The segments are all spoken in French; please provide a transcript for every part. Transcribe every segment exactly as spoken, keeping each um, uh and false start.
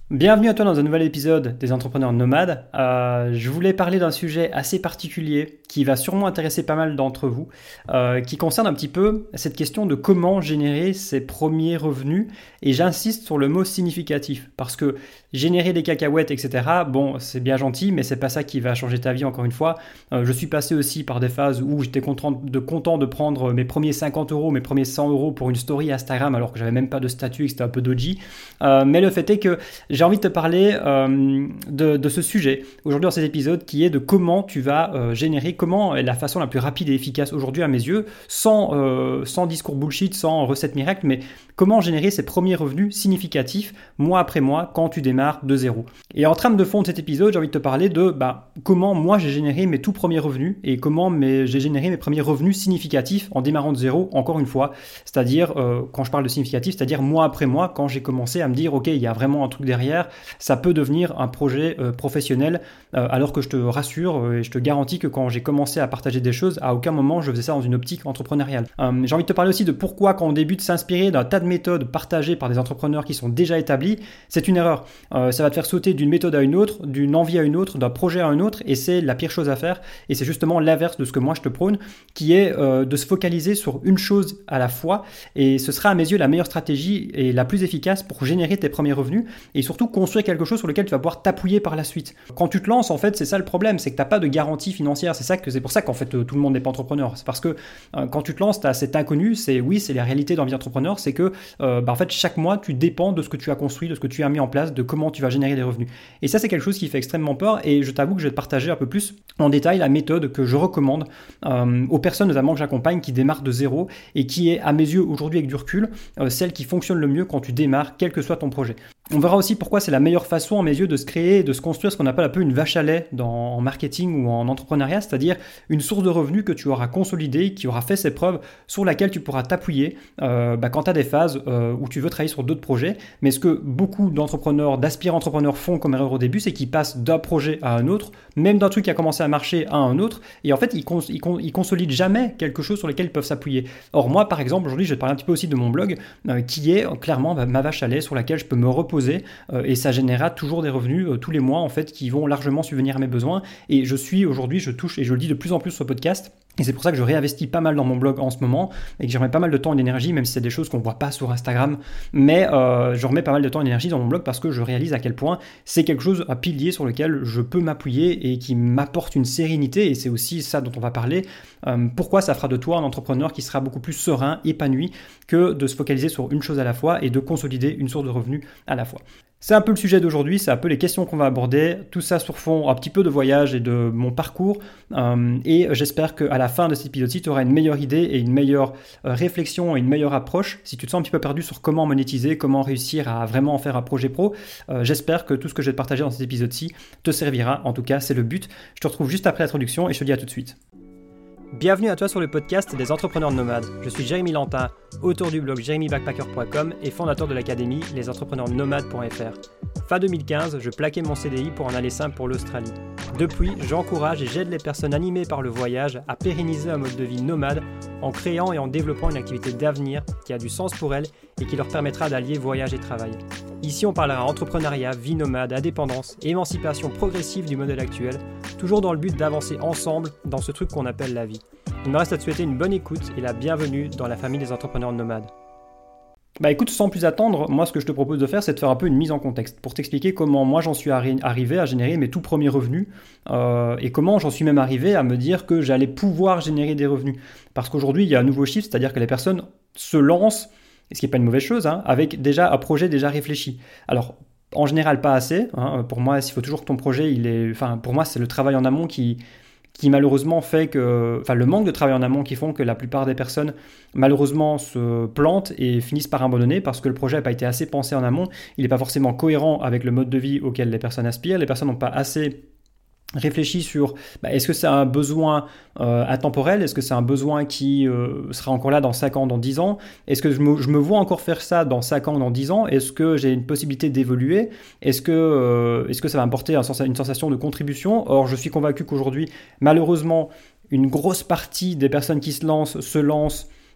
Bienvenue à toi dans un nouvel épisode des Entrepreneurs Nomades. Euh, je voulais parler d'un sujet assez particulier qui va sûrement intéresser pas mal d'entre vous, euh, qui concerne un petit peu cette question de comment générer ses premiers revenus. Et j'insiste sur le mot significatif, parce que générer des cacahuètes, et cetera, bon, c'est bien gentil, mais c'est pas ça qui va changer ta vie, encore une fois. Euh, je suis passé aussi par des phases où j'étais content de, content de prendre mes premiers cinquante euros, mes premiers cent euros pour une story Instagram, alors que j'avais même pas de statut et que c'était un peu dodgy. Euh, mais le fait est que j'ai envie de te parler euh, de, de ce sujet aujourd'hui dans cet épisode qui est de comment tu vas euh, générer, comment est la façon la plus rapide et efficace aujourd'hui à mes yeux, sans, euh, sans discours bullshit, sans recette miracle, mais comment générer ses premiers revenus significatifs mois après mois quand tu démarres de zéro. Et en trame de fond de cet épisode, j'ai envie de te parler de bah, comment moi j'ai généré mes tout premiers revenus et comment mes, j'ai généré mes premiers revenus significatifs en démarrant de zéro, encore une fois. C'est-à-dire, euh, quand je parle de significatif, c'est-à-dire mois après mois, quand j'ai commencé à me dire, ok, il y a vraiment un truc derrière, ça peut devenir un projet euh, professionnel, euh, alors que je te rassure euh, et je te garantis que quand j'ai commencé à partager des choses, à aucun moment je faisais ça dans une optique entrepreneuriale. Euh, j'ai envie de te parler aussi de pourquoi quand on débute s'inspirer d'un tas de méthodes partagées par des entrepreneurs qui sont déjà établis, c'est une erreur. Euh, ça va te faire sauter d'une méthode à une autre, d'une envie à une autre, d'un projet à un autre, et c'est la pire chose à faire, et c'est justement l'inverse de ce que moi je te prône, qui est euh, de se focaliser sur une chose à la fois, et ce sera à mes yeux la meilleure stratégie et la plus efficace pour générer tes premiers revenus, et surtout construire quelque chose sur lequel tu vas pouvoir t'appuyer par la suite. Quand tu te lances, en fait, c'est ça le problème, c'est que tu n'as pas de garantie financière. C'est ça que c'est pour ça qu'en fait tout le monde n'est pas entrepreneur. C'est parce que euh, quand tu te lances, tu as cet inconnu. C'est oui, c'est la réalité dans la vie d'entrepreneur, c'est que euh, bah, en fait chaque mois tu dépends de ce que tu as construit, de ce que tu as mis en place, de comment tu vas générer des revenus. Et ça, c'est quelque chose qui fait extrêmement peur. Et je t'avoue que je vais te partager un peu plus en détail la méthode que je recommande euh, aux personnes notamment que j'accompagne qui démarrent de zéro et qui est à mes yeux aujourd'hui avec du recul euh, celle qui fonctionne le mieux quand tu démarres, quel que soit ton projet. On verra aussi pourquoi c'est la meilleure façon, à mes yeux, de se créer et de se construire ce qu'on appelle un peu une vache à lait dans, en marketing ou en entrepreneuriat, c'est-à-dire une source de revenus que tu auras consolidée, qui aura fait ses preuves, sur laquelle tu pourras t'appuyer euh, bah, quand tu as des phases euh, où tu veux travailler sur d'autres projets. Mais ce que beaucoup d'entrepreneurs, d'aspirants entrepreneurs font comme erreur au début, c'est qu'ils passent d'un projet à un autre, même d'un truc qui a commencé à marcher à un autre, et en fait, ils, cons- ils, con- ils consolident jamais quelque chose sur lequel ils peuvent s'appuyer. Or, moi, par exemple, aujourd'hui, je vais te parler un petit peu aussi de mon blog, euh, qui est euh, clairement bah, ma vache à lait sur laquelle je peux me reposer. Euh, et ça générera toujours des revenus euh, tous les mois en fait qui vont largement subvenir à mes besoins. Et je suis aujourd'hui, je touche et je le dis de plus en plus sur le podcast. Et c'est pour ça que je réinvestis pas mal dans mon blog en ce moment et que j'y remets pas mal de temps et d'énergie, même si c'est des choses qu'on voit pas sur Instagram. Mais euh, je remets pas mal de temps et d'énergie dans mon blog parce que je réalise à quel point c'est quelque chose, un pilier sur lequel je peux m'appuyer et qui m'apporte une sérénité. Et c'est aussi ça dont on va parler. Euh, pourquoi ça fera de toi un entrepreneur qui sera beaucoup plus serein, épanoui, que de se focaliser sur une chose à la fois et de consolider une source de revenus à la fois. C'est un peu le sujet d'aujourd'hui, c'est un peu les questions qu'on va aborder, tout ça sur fond un petit peu de voyage et de mon parcours, euh, et j'espère qu'à la fin de cet épisode-ci, tu auras une meilleure idée et une meilleure euh, réflexion et une meilleure approche. Si tu te sens un petit peu perdu sur comment monétiser, comment réussir à vraiment en faire un projet pro, euh, j'espère que tout ce que je vais te partager dans cet épisode-ci te servira, en tout cas c'est le but. Je te retrouve juste après l'introduction et je te dis à tout de suite. Bienvenue à toi sur le podcast des entrepreneurs nomades. Je suis Jérémy Lantin, auteur du blog jeremy backpacker point com et fondateur de l'académie les entrepreneurs nomades point f r. Fin deux mille quinze, je plaquais mon C D I pour en aller simple pour l'Australie. Depuis, j'encourage et j'aide les personnes animées par le voyage à pérenniser un mode de vie nomade en créant et en développant une activité d'avenir qui a du sens pour elles et qui leur permettra d'allier voyage et travail. Ici, on parlera entrepreneuriat, vie nomade, indépendance, émancipation progressive du modèle actuel, toujours dans le but d'avancer ensemble dans ce truc qu'on appelle la vie. Il me reste à te souhaiter une bonne écoute et la bienvenue dans la famille des entrepreneurs nomades. Bah écoute, sans plus attendre, moi ce que je te propose de faire, c'est de faire un peu une mise en contexte pour t'expliquer comment moi j'en suis arri- arrivé à générer mes tout premiers revenus euh, et comment j'en suis même arrivé à me dire que j'allais pouvoir générer des revenus. Parce qu'aujourd'hui, il y a un nouveau chiffre, c'est-à-dire que les personnes se lancent, et ce qui n'est pas une mauvaise chose, hein, avec déjà un projet déjà réfléchi. Alors, en général, pas assez. Hein, pour moi, il faut toujours que ton projet, il est, enfin, pour moi, c'est le travail en amont qui, qui malheureusement fait que, enfin, le manque de travail en amont qui font que la plupart des personnes, malheureusement, se plantent et finissent par abandonner parce que le projet n'a pas été assez pensé en amont. Il n'est pas forcément cohérent avec le mode de vie auquel les personnes aspirent. Les personnes n'ont pas assez réfléchis sur bah, est-ce que c'est un besoin euh, intemporel, est-ce que c'est un besoin qui euh, sera encore là dans cinq ans, dans dix ans, est-ce que je me, je me vois encore faire ça dans cinq ans, dans dix ans, est-ce que j'ai une possibilité d'évoluer, est-ce que, euh, est-ce que ça va m'apporter un sens, une sensation de contribution. Or je suis convaincu qu'aujourd'hui malheureusement une grosse partie des personnes qui se lancent se lancent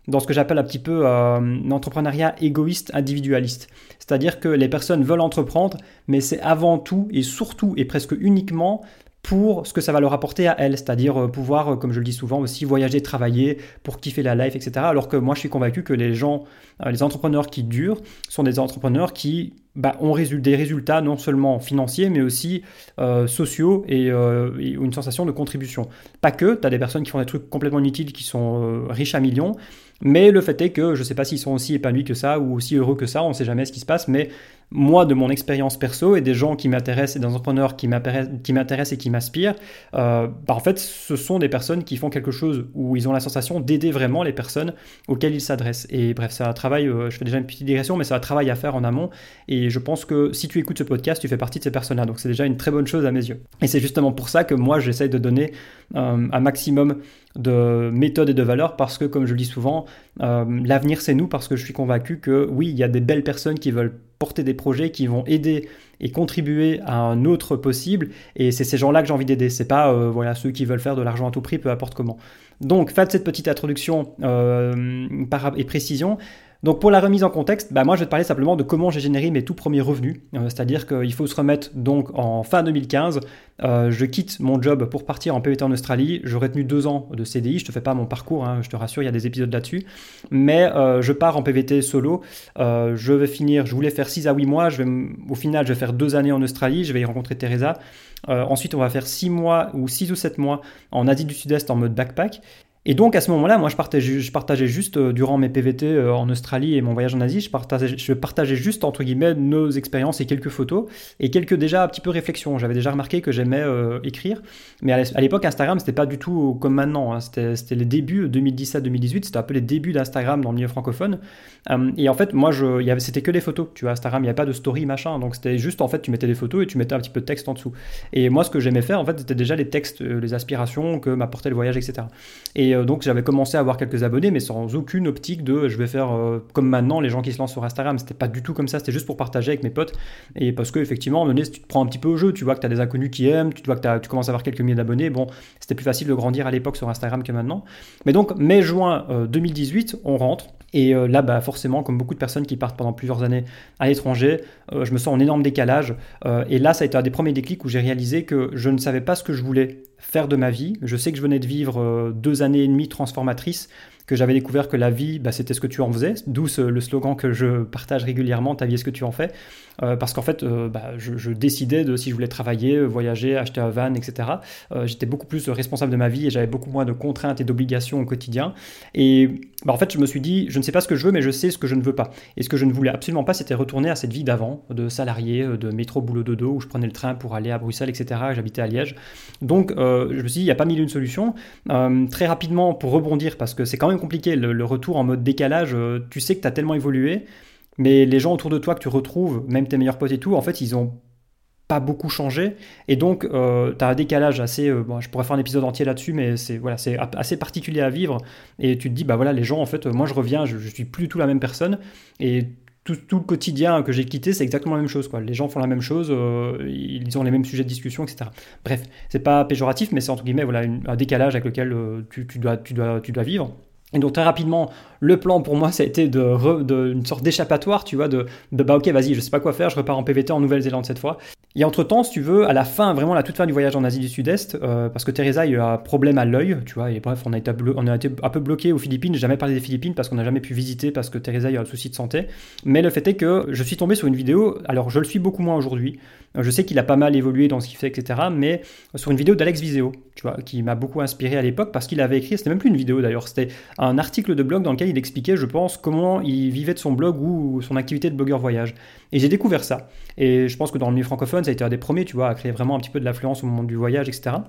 dans ce que j'appelle un petit peu euh, l'entrepreneuriat égoïste individualiste. C'est-à-dire que les personnes veulent entreprendre, mais c'est avant tout et surtout et presque uniquement pour ce que ça va leur apporter à elles, c'est-à-dire pouvoir, comme je le dis souvent aussi, voyager, travailler, pour kiffer la life, et cetera. Alors que moi, je suis convaincu que les gens, les entrepreneurs qui durent, sont des entrepreneurs qui bah, ont des résultats non seulement financiers, mais aussi euh, sociaux et, euh, et une sensation de contribution. Pas que, tu as des personnes qui font des trucs complètement inutiles, qui sont euh, riches à millions, mais le fait est que je ne sais pas s'ils sont aussi épanouis que ça ou aussi heureux que ça, on ne sait jamais ce qui se passe, mais moi, de mon expérience perso et des gens qui m'intéressent et des entrepreneurs qui m'intéressent et qui m'inspirent, euh, bah en fait, ce sont des personnes qui font quelque chose où ils ont la sensation d'aider vraiment les personnes auxquelles ils s'adressent. Et bref, c'est un travail, euh, je fais déjà une petite digression, mais c'est un travail à faire en amont. Et je pense que si tu écoutes ce podcast, tu fais partie de ces personnes-là. Donc c'est déjà une très bonne chose à mes yeux. Et c'est justement pour ça que moi, j'essaie de donner euh, un maximum de méthodes et de valeurs parce que, comme je le dis souvent, euh, l'avenir c'est nous, parce que je suis convaincu que oui, il y a des belles personnes qui veulent porter des projets qui vont aider et contribuer à un autre possible, et c'est ces gens-là que j'ai envie d'aider, c'est pas euh, voilà, ceux qui veulent faire de l'argent à tout prix, peu importe comment. Donc, faites cette petite introduction euh, par, et précision. Donc pour la remise en contexte, bah moi je vais te parler simplement de comment j'ai généré mes tout premiers revenus, euh, c'est-à-dire qu'il faut se remettre donc en fin deux mille quinze, euh, je quitte mon job pour partir en P V T en Australie, j'aurais tenu deux ans de C D I, je te fais pas mon parcours, hein, je te rassure, il y a des épisodes là-dessus, mais euh, je pars en P V T solo, euh, je vais finir, je voulais faire six à huit mois, je vais, au final je vais faire deux années en Australie, je vais y rencontrer Teresa, euh, ensuite on va faire six mois ou six ou sept mois en Asie du Sud-Est en mode backpack. Et donc à ce moment-là, moi je partageais, je partageais juste euh, durant mes P V T euh, en Australie et mon voyage en Asie, je partageais, je partageais juste entre guillemets nos expériences et quelques photos et quelques déjà un petit peu réflexions. J'avais déjà remarqué que j'aimais euh, écrire, mais à l'époque Instagram c'était pas du tout comme maintenant, hein. C'était, c'était les débuts deux mille dix-sept deux mille dix-huit, c'était un peu les débuts d'Instagram dans le milieu francophone. Euh, et en fait moi je, il y avait, c'était que les photos, tu vois, Instagram il n'y avait pas de story machin, donc c'était juste en fait tu mettais des photos et tu mettais un petit peu de texte en dessous. Et moi ce que j'aimais faire en fait c'était déjà les textes, euh, les aspirations que m'apportait le voyage, et cetera. Et euh, donc j'avais commencé à avoir quelques abonnés, mais sans aucune optique de je vais faire euh, comme maintenant les gens qui se lancent sur Instagram. C'était pas du tout comme ça, c'était juste pour partager avec mes potes. Et parce que effectivement, à un moment donné, si tu te prends un petit peu au jeu, tu vois que tu as des inconnus qui aiment, tu vois que t'as, tu commences à avoir quelques milliers d'abonnés. Bon, c'était plus facile de grandir à l'époque sur Instagram que maintenant. Mais donc, mai-juin euh, deux mille dix-huit, on rentre. Et euh, là, bah, forcément, comme beaucoup de personnes qui partent pendant plusieurs années à l'étranger, euh, je me sens en énorme décalage. Euh, et là, ça a été un des premiers déclics où j'ai réalisé que je ne savais pas ce que je voulais faire de ma vie. Je sais que je venais de vivre euh, deux années et demie transformatrices, que j'avais découvert que la vie, bah, c'était ce que tu en faisais, d'où ce, le slogan que je partage régulièrement, ta vie est ce que tu en fais, euh, parce qu'en fait, euh, bah, je, je décidais de si je voulais travailler, voyager, acheter un van, et cetera. Euh, j'étais beaucoup plus responsable de ma vie et j'avais beaucoup moins de contraintes et d'obligations au quotidien. Et bah, en fait, je me suis dit, je ne sais pas ce que je veux, mais je sais ce que je ne veux pas. Et ce que je ne voulais absolument pas, c'était retourner à cette vie d'avant, de salarié, de métro, boulot, dodo, où je prenais le train pour aller à Bruxelles, et cetera. J'habitais à Liège. Donc, euh, je me suis dit, il n'y a pas mille et une solutions. Euh, très rapidement, pour rebondir, parce que c'est quand même compliqué, le, le retour en mode décalage, euh, tu sais que tu as tellement évolué, mais les gens autour de toi que tu retrouves, même tes meilleurs potes et tout, en fait, ils ont pas beaucoup changé, et donc euh, tu as un décalage assez, euh, bon, je pourrais faire un épisode entier là-dessus, mais c'est voilà, c'est assez particulier à vivre, et tu te dis, bah voilà, les gens, en fait, moi je reviens, je, je suis plus du tout la même personne, et Tout, tout le quotidien que j'ai quitté, c'est exactement la même chose, quoi. Les gens font la même chose, euh, ils ont les mêmes sujets de discussion, et cetera. Bref, c'est pas péjoratif, mais c'est entre guillemets voilà, une, un décalage avec lequel euh, tu, tu, dois, tu, dois, tu dois vivre. Et donc très rapidement, le plan pour moi, ça a été de, re, de une sorte d'échappatoire, tu vois, de, de bah ok, vas-y, je sais pas quoi faire, je repars en P V T en Nouvelle-Zélande cette fois. Et entre-temps, si tu veux, à la fin, vraiment la toute fin du voyage en Asie du Sud-Est, euh, parce que Teresa, il y a eu un problème à l'œil, tu vois, et bref, on a été, on a été un peu bloqué aux Philippines. J'ai jamais parlé des Philippines parce qu'on n'a jamais pu visiter, parce que Teresa, il y a un souci de santé. Mais le fait est que je suis tombé sur une vidéo, alors je le suis beaucoup moins aujourd'hui, je sais qu'il a pas mal évolué dans ce qu'il fait, et cetera, mais sur une vidéo d'Alex Viseo, tu vois, qui m'a beaucoup inspiré à l'époque, parce qu'il avait écrit, c'était même plus une vidéo d'ailleurs, c'était un article de blog dans lequel il expliquait, je pense, comment il vivait de son blog ou son activité de blogueur voyage. Et j'ai découvert ça. Et je pense que dans le milieu francophone, ça a été un des premiers, tu vois, à créer vraiment un petit peu de l'affluence au moment du voyage, et cetera.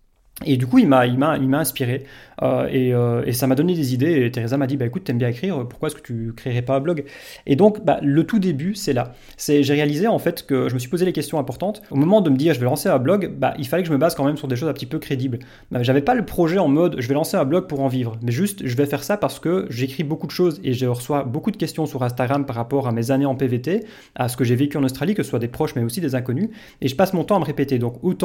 Et du coup, il m'a, il m'a, il m'a inspiré euh, et, euh, et ça m'a donné des idées. Et Teresa m'a dit, bah écoute, t'aimes bien écrire, pourquoi est-ce que tu créerais pas un blog? Et donc, bah, le tout début, c'est là. C'est, j'ai réalisé en fait que je me suis posé les questions importantes. Au moment de me dire, je vais lancer un blog, bah, il fallait que je me base quand même sur des choses un petit peu crédibles. Bah, j'avais pas le projet en mode, je vais lancer un blog pour en vivre, mais juste, je vais faire ça parce que j'écris beaucoup de choses et je reçois beaucoup de questions sur Instagram par rapport à mes années en P V T, à ce que j'ai vécu en Australie, que ce soit des proches mais aussi des inconnus. Et je passe mon temps à me répéter. Donc, autant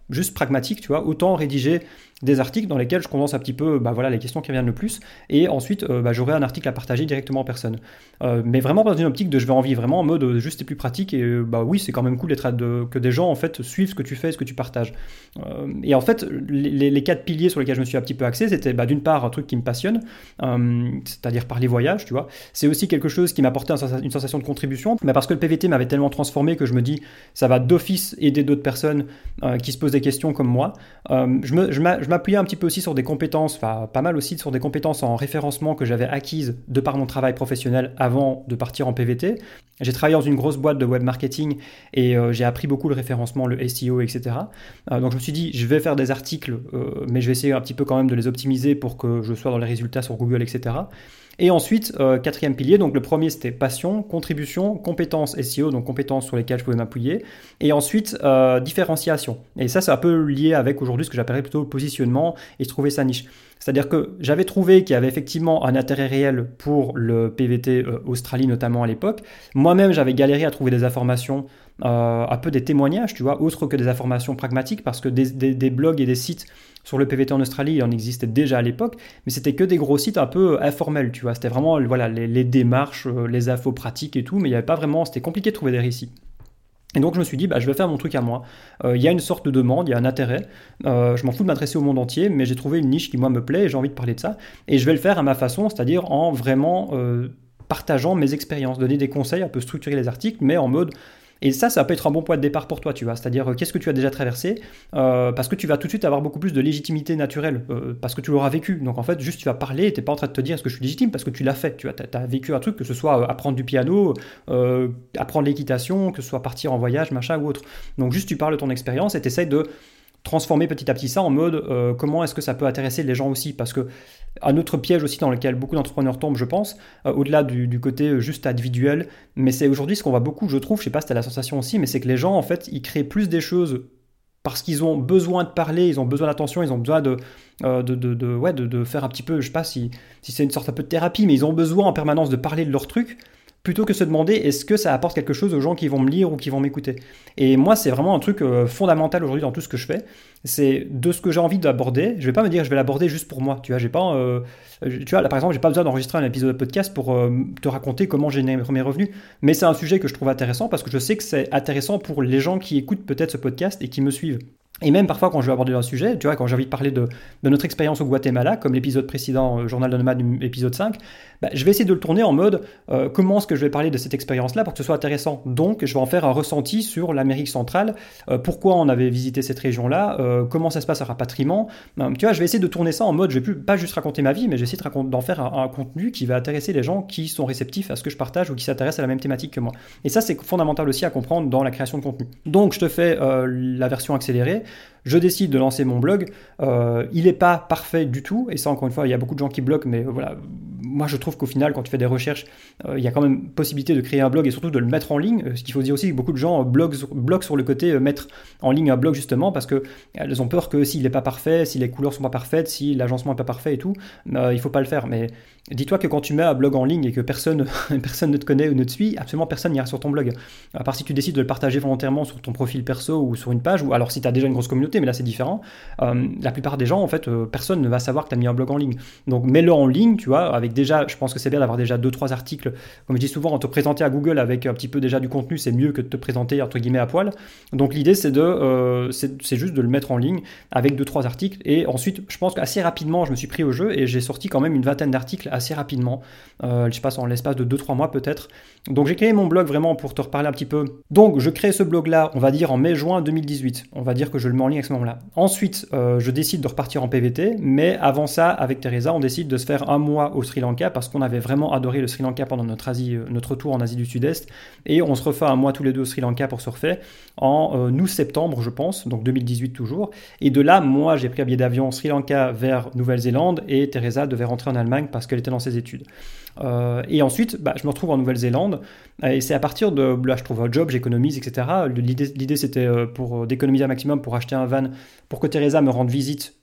juste pragmatique, tu vois, autant rédiger des articles dans lesquels je condense un petit peu bah, voilà, les questions qui reviennent le plus, et ensuite euh, bah, j'aurai un article à partager directement en personne. Euh, mais vraiment dans une optique de je vais en vivre, vraiment en mode euh, juste et plus pratique, et euh, bah oui, c'est quand même cool d'être à de, que des gens en fait suivent ce que tu fais, ce que tu partages. Euh, et en fait, les, les quatre piliers sur lesquels je me suis un petit peu axé, c'était bah, d'une part un truc qui me passionne, euh, c'est-à-dire par les voyages, tu vois. C'est aussi quelque chose qui m'apportait un, une sensation de contribution, mais parce que le P V T m'avait tellement transformé que je me dis ça va d'office aider d'autres personnes euh, qui se posent des questions comme moi. Euh, je, me, je, m'a, je m'appuyais un petit peu aussi sur des compétences, enfin pas mal aussi sur des compétences en référencement que j'avais acquises de par mon travail professionnel avant de partir en P V T. J'ai travaillé dans une grosse boîte de web marketing et euh, j'ai appris beaucoup le référencement, le S E O, et cetera. Euh, donc je me suis dit, je vais faire des articles, euh, mais je vais essayer un petit peu quand même de les optimiser pour que je sois dans les résultats sur Google, et cetera. Et ensuite, euh, quatrième pilier, donc le premier c'était passion, contribution, compétences S E O, donc compétences sur lesquelles je pouvais m'appuyer. Et ensuite, euh, différenciation. Et ça, c'est un peu lié avec aujourd'hui ce que j'appellerais plutôt le positionnement et trouver sa niche. C'est-à-dire que j'avais trouvé qu'il y avait effectivement un intérêt réel pour le P V T euh, Australie notamment à l'époque. Moi-même, j'avais galéré à trouver des informations, euh, un peu des témoignages, tu vois, autres que des informations pragmatiques, parce que des, des, des blogs et des sites sur le P V T en Australie, il en existait déjà à l'époque, mais c'était que des gros sites un peu informels, tu vois. C'était vraiment voilà, les, les démarches, les infos pratiques et tout, mais il n'y avait pas vraiment, c'était compliqué de trouver des récits. Et donc je me suis dit, bah, je vais faire mon truc à moi. Il euh, y a une sorte de demande, il y a un intérêt. Euh, je m'en fous de m'adresser au monde entier, mais j'ai trouvé une niche qui moi me plaît et j'ai envie de parler de ça. Et je vais le faire à ma façon, c'est-à-dire en vraiment euh, partageant mes expériences, donner des conseils, un peu structurer les articles, mais en mode... Et ça, ça peut être un bon point de départ pour toi, tu vois. C'est-à-dire, euh, qu'est-ce que tu as déjà traversé euh, parce que tu vas tout de suite avoir beaucoup plus de légitimité naturelle, euh, parce que tu l'auras vécu. Donc en fait, juste tu vas parler et tu n'es pas en train de te dire est-ce que je suis légitime, parce que tu l'as fait. Tu as vécu un truc, que ce soit apprendre du piano, euh, apprendre l'équitation, que ce soit partir en voyage, machin ou autre. Donc juste tu parles de ton expérience et tu essaies de transformer petit à petit ça en mode euh, comment est-ce que ça peut intéresser les gens aussi, parce que un autre piège aussi dans lequel beaucoup d'entrepreneurs tombent, je pense, euh, au-delà du, du côté juste individuel, mais c'est aujourd'hui ce qu'on voit beaucoup, je trouve, je sais pas si tu as la sensation aussi, mais c'est que les gens en fait ils créent plus des choses parce qu'ils ont besoin de parler, ils ont besoin d'attention, ils ont besoin de, euh, de, de, de, ouais, de, de faire un petit peu, je sais pas si, si c'est une sorte un peu de thérapie, mais ils ont besoin en permanence de parler de leur truc, plutôt que se demander est-ce que ça apporte quelque chose aux gens qui vont me lire ou qui vont m'écouter. Et moi, c'est vraiment un truc euh, fondamental aujourd'hui dans tout ce que je fais. C'est de ce que j'ai envie d'aborder. Je vais pas me dire je vais l'aborder juste pour moi. Tu vois, j'ai pas, euh, tu vois, là par exemple, j'ai pas besoin d'enregistrer un épisode de podcast pour euh, te raconter comment j'ai mes revenus. Mais c'est un sujet que je trouve intéressant parce que je sais que c'est intéressant pour les gens qui écoutent peut-être ce podcast et qui me suivent. Et même parfois quand je vais aborder un sujet, tu vois, quand j'ai envie de parler de, de notre expérience au Guatemala, comme l'épisode précédent, euh, Journal de Nomade, épisode cinq, bah, je vais essayer de le tourner en mode euh, comment est-ce que je vais parler de cette expérience-là pour que ce soit intéressant. Donc je vais en faire un ressenti sur l'Amérique centrale, euh, pourquoi on avait visité cette région-là, euh, comment ça se passe à rapatriement. Euh, tu vois, je vais essayer de tourner ça en mode, je vais plus, pas juste raconter ma vie, mais je vais essayer de raconter, d'en faire un, un contenu qui va intéresser les gens qui sont réceptifs à ce que je partage ou qui s'intéressent à la même thématique que moi. Et ça, c'est fondamental aussi à comprendre dans la création de contenu. Donc je te fais euh, la version accélérée. Je décide de lancer mon blog. Euh, il n'est pas parfait du tout. Et ça, encore une fois, il y a beaucoup de gens qui bloquent. Mais euh, voilà, moi, je trouve qu'au final, quand tu fais des recherches, euh, il y a quand même possibilité de créer un blog et surtout de le mettre en ligne. Euh, ce qu'il faut dire aussi, que beaucoup de gens bloquent, bloquent sur le côté euh, mettre en ligne un blog justement parce qu'elles ont peur que s'il n'est pas parfait, si les couleurs sont pas parfaites, si l'agencement n'est pas parfait et tout, euh, il ne faut pas le faire. Mais dis-toi que quand tu mets un blog en ligne et que personne, personne ne te connaît ou ne te suit, absolument personne n'ira sur ton blog. À part si tu décides de le partager volontairement sur ton profil perso ou sur une page, ou alors si tu as déjà une grosse communauté, mais là c'est différent. Euh, la plupart des gens, en fait, euh, personne ne va savoir que tu as mis un blog en ligne. Donc mets-le en ligne, tu vois, avec déjà, je pense que c'est bien d'avoir déjà deux trois articles. Comme je dis souvent, en te présenter à Google avec un petit peu déjà du contenu, c'est mieux que de te présenter entre guillemets à poil. Donc l'idée c'est de, euh, c'est, c'est juste de le mettre en ligne avec deux trois articles. Et ensuite, je pense qu'assez rapidement, je me suis pris au jeu et j'ai sorti quand même une vingtaine d'articles assez rapidement. Euh, je passe en l'espace de deux trois mois peut-être. Donc j'ai créé mon blog vraiment pour te reparler un petit peu. Donc je crée ce blog-là, on va dire en mai-juin deux mille dix-huit. On va dire que je le mets en ligne à ce moment-là. Ensuite, euh, je décide de repartir en P V T, mais avant ça, avec Teresa, on décide de se faire un mois au Sri Lanka parce qu'on avait vraiment adoré le Sri Lanka pendant notre, Asie, notre tour en Asie du Sud-Est. Et on se refait un mois tous les deux au Sri Lanka pour surfer en euh, août-septembre, je pense, donc deux mille dix-huit toujours. Et de là, moi, j'ai pris un billet d'avion Sri Lanka vers Nouvelle-Zélande et Teresa devait rentrer en Allemagne parce qu'elle était dans ses études. Euh, et ensuite, bah, je me retrouve en Nouvelle-Zélande et c'est à partir de là, je trouve un job, j'économise, et cetera. L'idée, l'idée c'était pour d'économiser un maximum pour acheter un van pour que Teresa me rende visite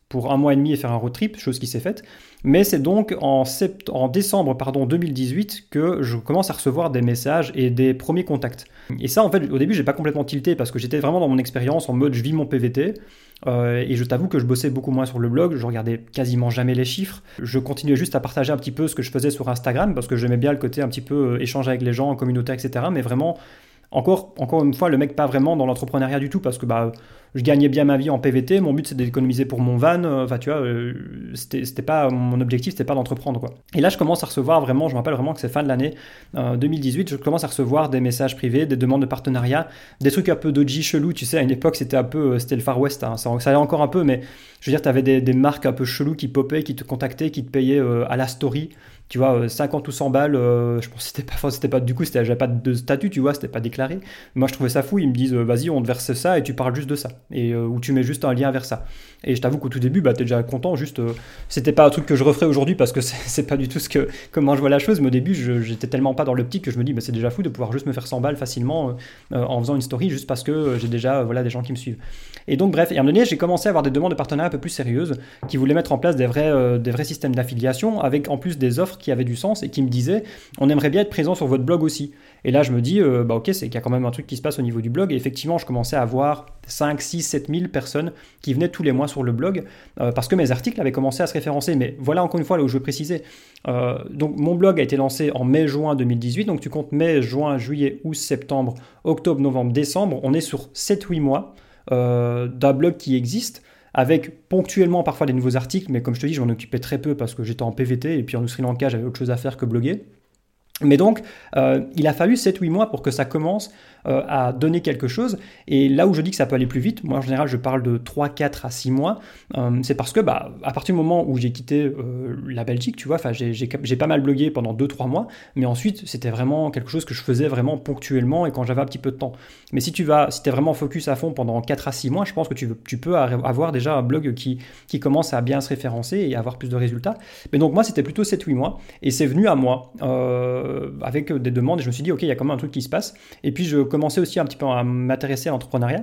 pour un mois et demi et faire un road trip, chose qui s'est faite. Mais c'est donc en, sept... en décembre pardon, deux mille dix-huit que je commence à recevoir des messages et des premiers contacts. Et ça, en fait, au début, j'ai pas complètement tilté parce que j'étais vraiment dans mon expérience en mode je vis mon P V T. Euh, et je t'avoue que je bossais beaucoup moins sur le blog, je regardais quasiment jamais les chiffres. Je continuais juste à partager un petit peu ce que je faisais sur Instagram parce que j'aimais bien le côté un petit peu euh, échanger avec les gens, en communautaire, et cetera. Mais vraiment, encore, encore une fois, le mec pas vraiment dans l'entrepreneuriat du tout parce que bah, je gagnais bien ma vie en P V T. Mon but c'était d'économiser pour mon van. Enfin, tu vois, euh, c'était, c'était pas mon objectif, c'était pas d'entreprendre quoi. Et là, je commence à recevoir vraiment, je me rappelle vraiment que c'est fin de l'année euh, deux mille dix-huit, je commence à recevoir des messages privés, des demandes de partenariat, des trucs un peu dodgy chelou. Tu sais, à une époque, c'était un peu, c'était le Far West. Hein, ça, ça allait encore un peu, mais je veux dire, t'avais des, des marques un peu chelou qui popaient, qui te contactaient, qui te payaient euh, à la story. Tu vois, cinquante ou cent balles, euh, je pense que c'était pas, enfin, c'était pas, du coup, c'était, j'avais pas de statut, tu vois, c'était pas déclaré. Moi, je trouvais ça fou, ils me disent, euh, vas-y, on te verse ça et tu parles juste de ça. Et, euh, ou tu mets juste un lien vers ça. Et je t'avoue qu'au tout début, bah, t'es déjà content, juste, euh, c'était pas un truc que je referais aujourd'hui parce que c'est, c'est pas du tout ce que, comment je vois la chose, mais au début, je, j'étais tellement pas dans l'optique que je me dis, bah, c'est déjà fou de pouvoir juste me faire cent balles facilement euh, en faisant une story juste parce que euh, j'ai déjà, euh, voilà, des gens qui me suivent. Et donc, bref, et à un moment donné, j'ai commencé à avoir des demandes de partenariat un peu plus sérieuses qui voulaient mettre en place des vrais, euh, des vrais systèmes d'affiliation avec en plus des offres qui avaient du sens et qui me disaient on aimerait bien être présent sur votre blog aussi. Et là je me dis euh, bah ok, c'est qu'il y a quand même un truc qui se passe au niveau du blog. Et effectivement je commençais à avoir cinq, six, sept mille personnes qui venaient tous les mois sur le blog euh, parce que mes articles avaient commencé à se référencer. Mais voilà encore une fois là où je veux préciser. Euh, donc mon blog a été lancé en mai-juin deux mille dix-huit. Donc tu comptes mai, juin, juillet, août, septembre, octobre, novembre, décembre. On est sur sept huit mois euh, d'un blog qui existe, avec ponctuellement parfois des nouveaux articles, mais comme je te dis, je m'en occupais très peu parce que j'étais en P V T et puis en Sri Lanka, j'avais autre chose à faire que bloguer. Mais donc, euh, il a fallu sept huit mois pour que ça commence euh, à donner quelque chose. Et là où je dis que ça peut aller plus vite, moi en général je parle de trois, quatre à six mois, euh, c'est parce que bah, à partir du moment où j'ai quitté euh, la Belgique, tu vois, j'ai, j'ai, j'ai pas mal blogué pendant deux trois mois, mais ensuite c'était vraiment quelque chose que je faisais vraiment ponctuellement et quand j'avais un petit peu de temps. Mais si tu vas, si t'es vraiment focus à fond pendant quatre à six mois, je pense que tu, tu peux avoir déjà un blog qui, qui commence à bien se référencer et avoir plus de résultats. Mais donc moi c'était plutôt sept huit mois et c'est venu à moi. Euh, avec des demandes et je me suis dit ok, il y a quand même un truc qui se passe. Et puis je commençais aussi un petit peu à m'intéresser à l'entrepreneuriat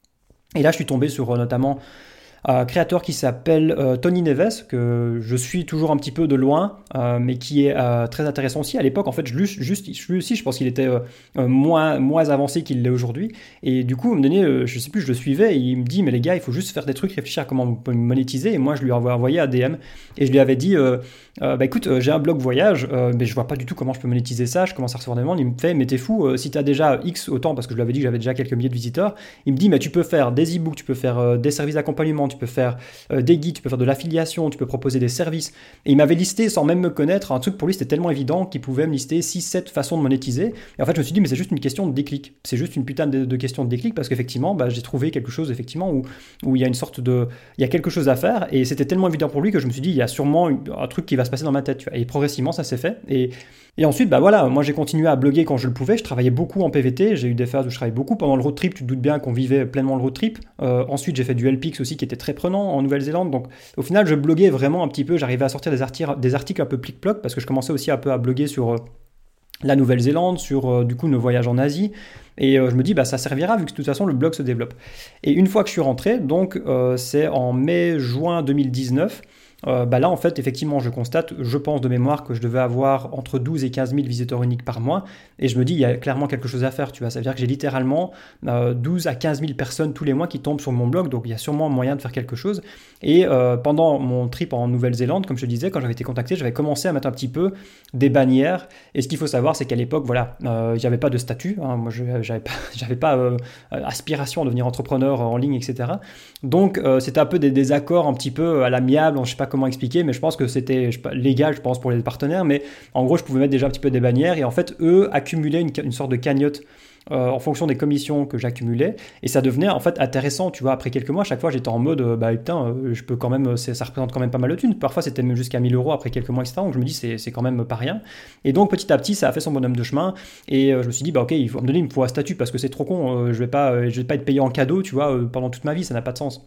et là je suis tombé sur notamment un créateur qui s'appelle euh, Tony Neves, que je suis toujours un petit peu de loin, euh, mais qui est euh, très intéressant aussi. À l'époque, en fait, je lui, juste, lui aussi, je pense qu'il était euh, moins, moins avancé qu'il l'est aujourd'hui. Et du coup, à un moment donné, euh, je sais plus, je le suivais et il me dit, mais les gars, il faut juste faire des trucs, réfléchir à comment on peut monétiser. Et moi, je lui ai envoyé un D M et je lui avais dit, euh, euh, bah écoute, euh, j'ai un blog voyage, euh, mais je vois pas du tout comment je peux monétiser ça. Je commence à recevoir des demandes. Il me fait, mais t'es fou, euh, si t'as déjà X autant, parce que je lui avais dit que j'avais déjà quelques milliers de visiteurs. Il me dit, mais tu peux faire des e-books, tu peux faire euh, des services d'accompagnement, tu peux faire euh, des guides, tu peux faire de l'affiliation, tu peux proposer des services. Et il m'avait listé, sans même me connaître, un truc pour lui c'était tellement évident qu'il pouvait me lister six sept façons de monétiser. Et en fait je me suis dit mais c'est juste une question de déclic. C'est juste une putain de, de question de déclic parce qu'effectivement bah, j'ai trouvé quelque chose effectivement où, où il y a une sorte de... Il y a quelque chose à faire et c'était tellement évident pour lui que je me suis dit il y a sûrement une, un truc qui va se passer dans ma tête. Tu vois. Et progressivement ça s'est fait. Et, et ensuite bah voilà, moi j'ai continué à bloguer quand je le pouvais. Je travaillais beaucoup en P V T. J'ai eu des phases où je travaillais beaucoup. Pendant le road trip, tu te doutes bien qu'on vivait pleinement le road trip. Euh, ensuite j'ai fait du L P X aussi qui était très prenant en Nouvelle-Zélande. Donc au final je bloguais vraiment un petit peu. J'arrivais à sortir des articles, des articles un peu plic-ploc parce que je commençais aussi un peu à bloguer sur euh, la Nouvelle-Zélande, sur euh, du coup nos voyages en Asie. Et euh, je me dis, bah, ça servira vu que de toute façon le blog se développe. Et une fois que je suis rentré, donc euh, c'est en mai-juin deux mille dix-neuf, euh, bah là en fait effectivement je constate, je pense de mémoire que je devais avoir entre douze et quinze mille visiteurs uniques par mois. Et je me dis, il y a clairement quelque chose à faire, tu vois. Ça veut dire que j'ai littéralement euh, douze à quinze mille personnes tous les mois qui tombent sur mon blog. Donc il y a sûrement moyen de faire quelque chose. Et euh, pendant mon trip en Nouvelle-Zélande, comme je te disais, quand j'avais été contacté, j'avais commencé à mettre un petit peu des bannières. Et ce qu'il faut savoir, c'est qu'à l'époque, voilà, euh, j'avais pas de statut. Hein, moi, je j'avais pas, j'avais pas euh, aspiration à devenir entrepreneur en ligne, et cetera. Donc euh, c'était un peu des, des accords un petit peu à l'amiable. Je sais pas comment expliquer, mais je pense que c'était je sais pas, légal, je pense, pour les partenaires. Mais en gros, je pouvais mettre déjà un petit peu des bannières. Et en fait, eux accumulaient une, une sorte de cagnotte Euh, en fonction des commissions que j'accumulais et ça devenait en fait intéressant, tu vois. Après quelques mois, à chaque fois j'étais en mode euh, bah putain euh, je peux quand même, ça représente quand même pas mal de thunes, parfois c'était même jusqu'à mille euros après quelques mois, etc. Donc je me dis c'est, c'est quand même pas rien. Et donc petit à petit ça a fait son bonhomme de chemin et euh, je me suis dit bah ok, il faut me donner, il me faut un statut parce que c'est trop con, euh, je vais pas euh, je vais pas être payé en cadeau, tu vois, euh, pendant toute ma vie, ça n'a pas de sens.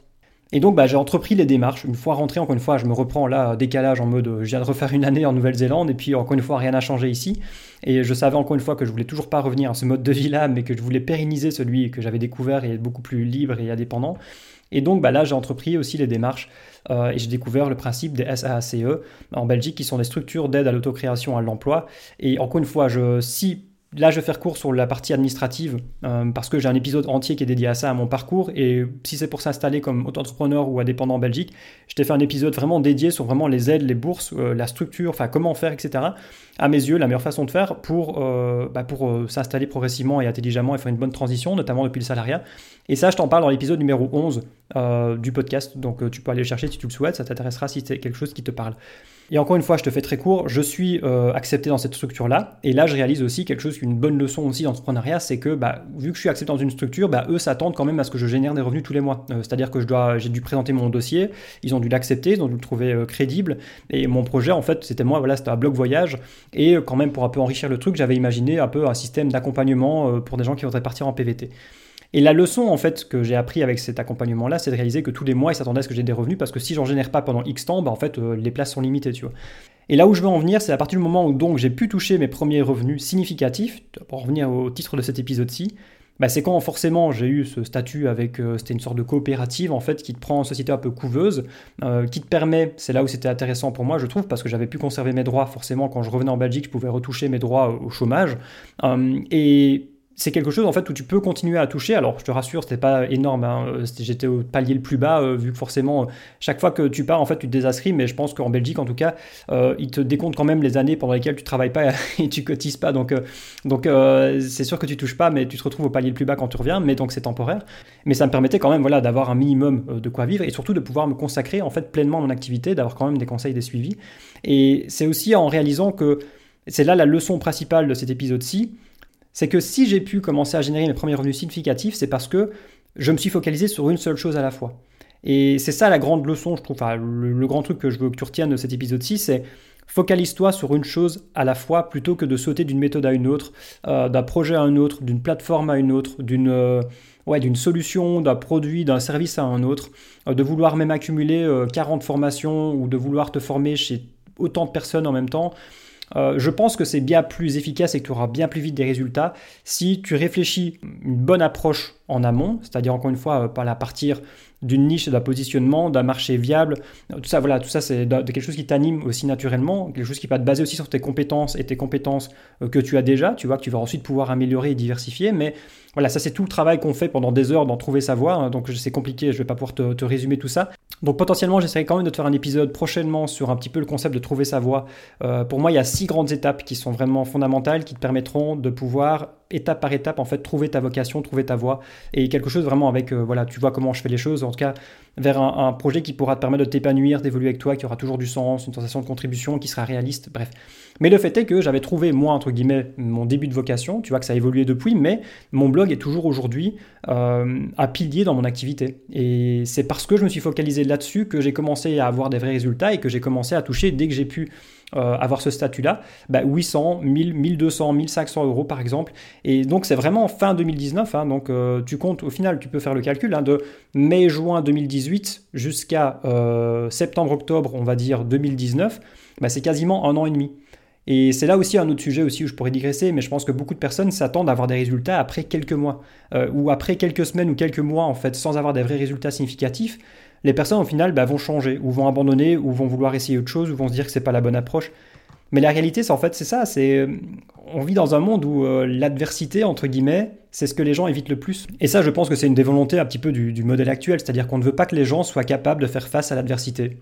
Et donc, bah, j'ai entrepris les démarches. Une fois rentré, encore une fois, je me reprends là, décalage en mode, euh, je viens de refaire une année en Nouvelle-Zélande, et puis encore une fois, rien n'a changé ici. Et je savais encore une fois que je voulais toujours pas revenir à ce mode de vie-là, mais que je voulais pérenniser celui que j'avais découvert et être beaucoup plus libre et indépendant. Et donc, bah, là, j'ai entrepris aussi les démarches euh, et j'ai découvert le principe des S A A C E en Belgique, qui sont des structures d'aide à l'autocréation à l'emploi. Et encore une fois, je, si Là, je vais faire court sur la partie administrative euh, parce que j'ai un épisode entier qui est dédié à ça, à mon parcours. Et si c'est pour s'installer comme auto-entrepreneur ou indépendant en Belgique, je t'ai fait un épisode vraiment dédié sur vraiment les aides, les bourses, euh, la structure, enfin comment faire, et cetera. À mes yeux, la meilleure façon de faire pour, euh, bah, pour euh, s'installer progressivement et intelligemment et faire une bonne transition, notamment depuis le salariat. Et ça, je t'en parle dans l'épisode numéro onze euh, du podcast. Donc, euh, tu peux aller le chercher si tu le souhaites. Ça t'intéressera si c'est quelque chose qui te parle. Et encore une fois, je te fais très court, je suis euh, accepté dans cette structure-là. Et là, je réalise aussi quelque chose, une bonne leçon aussi d'entrepreneuriat, c'est que bah, vu que je suis accepté dans une structure, bah, eux s'attendent quand même à ce que je génère des revenus tous les mois. Euh, c'est-à-dire que je dois, j'ai dû présenter mon dossier, ils ont dû l'accepter, ils ont dû le trouver euh, crédible. Et mon projet, en fait, c'était moi, voilà, c'était un blog voyage. Et euh, quand même, pour un peu enrichir le truc, j'avais imaginé un peu un système d'accompagnement euh, pour des gens qui voudraient partir en P V T. Et la leçon en fait que j'ai appris avec cet accompagnement-là, c'est de réaliser que tous les mois, ils s'attendaient à ce que j'ai des revenus parce que si j'en génère pas pendant X temps, bah en fait, euh, les places sont limitées, tu vois. Et là où je veux en venir, c'est à partir du moment où donc j'ai pu toucher mes premiers revenus significatifs, pour revenir au titre de cet épisode-ci, bah c'est quand forcément j'ai eu ce statut avec, euh, c'était une sorte de coopérative en fait qui te prend en société un peu couveuse, euh, qui te permet, c'est là où c'était intéressant pour moi je trouve, parce que j'avais pu conserver mes droits, forcément quand je revenais en Belgique, je pouvais retoucher mes droits au chômage, euh, et c'est quelque chose en fait où tu peux continuer à toucher. Alors je te rassure, c'était pas énorme, hein. J'étais au palier le plus bas euh, vu que forcément euh, chaque fois que tu pars en fait tu te désinscris, mais je pense qu'en Belgique en tout cas euh, ils te décomptent quand même les années pendant lesquelles tu travailles pas et tu cotises pas, donc euh, donc euh, c'est sûr que tu touches pas, mais tu te retrouves au palier le plus bas quand tu reviens, mais donc c'est temporaire. Mais ça me permettait quand même voilà d'avoir un minimum de quoi vivre et surtout de pouvoir me consacrer en fait pleinement à mon activité, d'avoir quand même des conseils, des suivis. Et c'est aussi en réalisant que c'est là la leçon principale de cet épisode-ci. C'est que si j'ai pu commencer à générer mes premiers revenus significatifs, c'est parce que je me suis focalisé sur une seule chose à la fois. Et c'est ça la grande leçon, je trouve, enfin, le, le grand truc que je veux que tu retiennes de cet épisode-ci, c'est focalise-toi sur une chose à la fois plutôt que de sauter d'une méthode à une autre, euh, d'un projet à un autre, d'une plateforme à une autre, d'une, euh, ouais, d'une solution, d'un produit, d'un service à un autre, euh, de vouloir même accumuler euh, quarante formations ou de vouloir te former chez autant de personnes en même temps. Euh, je pense que c'est bien plus efficace et que tu auras bien plus vite des résultats si tu réfléchis une bonne approche en amont, c'est-à-dire encore une fois, euh, pas à partir d'une niche, d'un positionnement, d'un marché viable, tout ça, voilà, tout ça c'est de, de quelque chose qui t'anime aussi naturellement, quelque chose qui va te baser aussi sur tes compétences et tes compétences euh, que tu as déjà, tu vois, que tu vas ensuite pouvoir améliorer et diversifier, mais voilà, ça c'est tout le travail qu'on fait pendant des heures d'en trouver sa voie, hein, donc c'est compliqué, je ne vais pas pouvoir te, te résumer tout ça. Donc potentiellement, j'essaierai quand même de te faire un épisode prochainement sur un petit peu le concept de trouver sa voie. Euh, pour moi, il y a six grandes étapes qui sont vraiment fondamentales, qui te permettront de pouvoir, étape par étape, en fait, trouver ta vocation, trouver ta voie. Et quelque chose vraiment avec, euh, voilà, tu vois comment je fais les choses, en tout cas, vers un, un projet qui pourra te permettre de t'épanouir, d'évoluer avec toi, qui aura toujours du sens, une sensation de contribution, qui sera réaliste, bref. Mais le fait est que j'avais trouvé, moi, entre guillemets, mon début de vocation, tu vois que ça a évolué depuis, mais mon blog est toujours aujourd'hui euh, un pilier dans mon activité. Et c'est parce que je me suis focalisé là-dessus que j'ai commencé à avoir des vrais résultats et que j'ai commencé à toucher, dès que j'ai pu euh, avoir ce statut-là, bah, huit cents, mille, mille deux cents, mille cinq cents euros par exemple. Et donc c'est vraiment fin deux mille dix-neuf, hein, donc euh, tu comptes, au final tu peux faire le calcul, hein, de mai-juin deux mille dix-huit jusqu'à euh, septembre-octobre, on va dire deux mille dix-neuf, bah, c'est quasiment un an et demi. Et c'est là aussi un autre sujet aussi où je pourrais digresser, mais je pense que beaucoup de personnes s'attendent à avoir des résultats après quelques mois, euh, ou après quelques semaines ou quelques mois en fait, sans avoir des vrais résultats significatifs. Les personnes au final bah, vont changer, ou vont abandonner, ou vont vouloir essayer autre chose, ou vont se dire que c'est pas la bonne approche. Mais la réalité, c'est en fait c'est ça, c'est on vit dans un monde où euh, l'adversité entre guillemets, c'est ce que les gens évitent le plus. Et ça, je pense que c'est une des volontés un petit peu du, du modèle actuel, c'est-à-dire qu'on ne veut pas que les gens soient capables de faire face à l'adversité,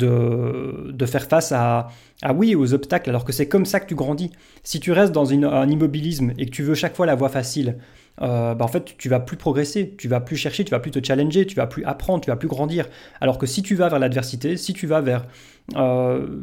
de, de faire face à, à oui aux obstacles, alors que c'est comme ça que tu grandis. Si tu restes dans une, un immobilisme et que tu veux chaque fois la voie facile, euh, bah en fait tu vas plus progresser, tu vas plus chercher, tu vas plus te challenger, tu vas plus apprendre, tu vas plus grandir. Alors que si tu vas vers l'adversité, si tu vas vers euh,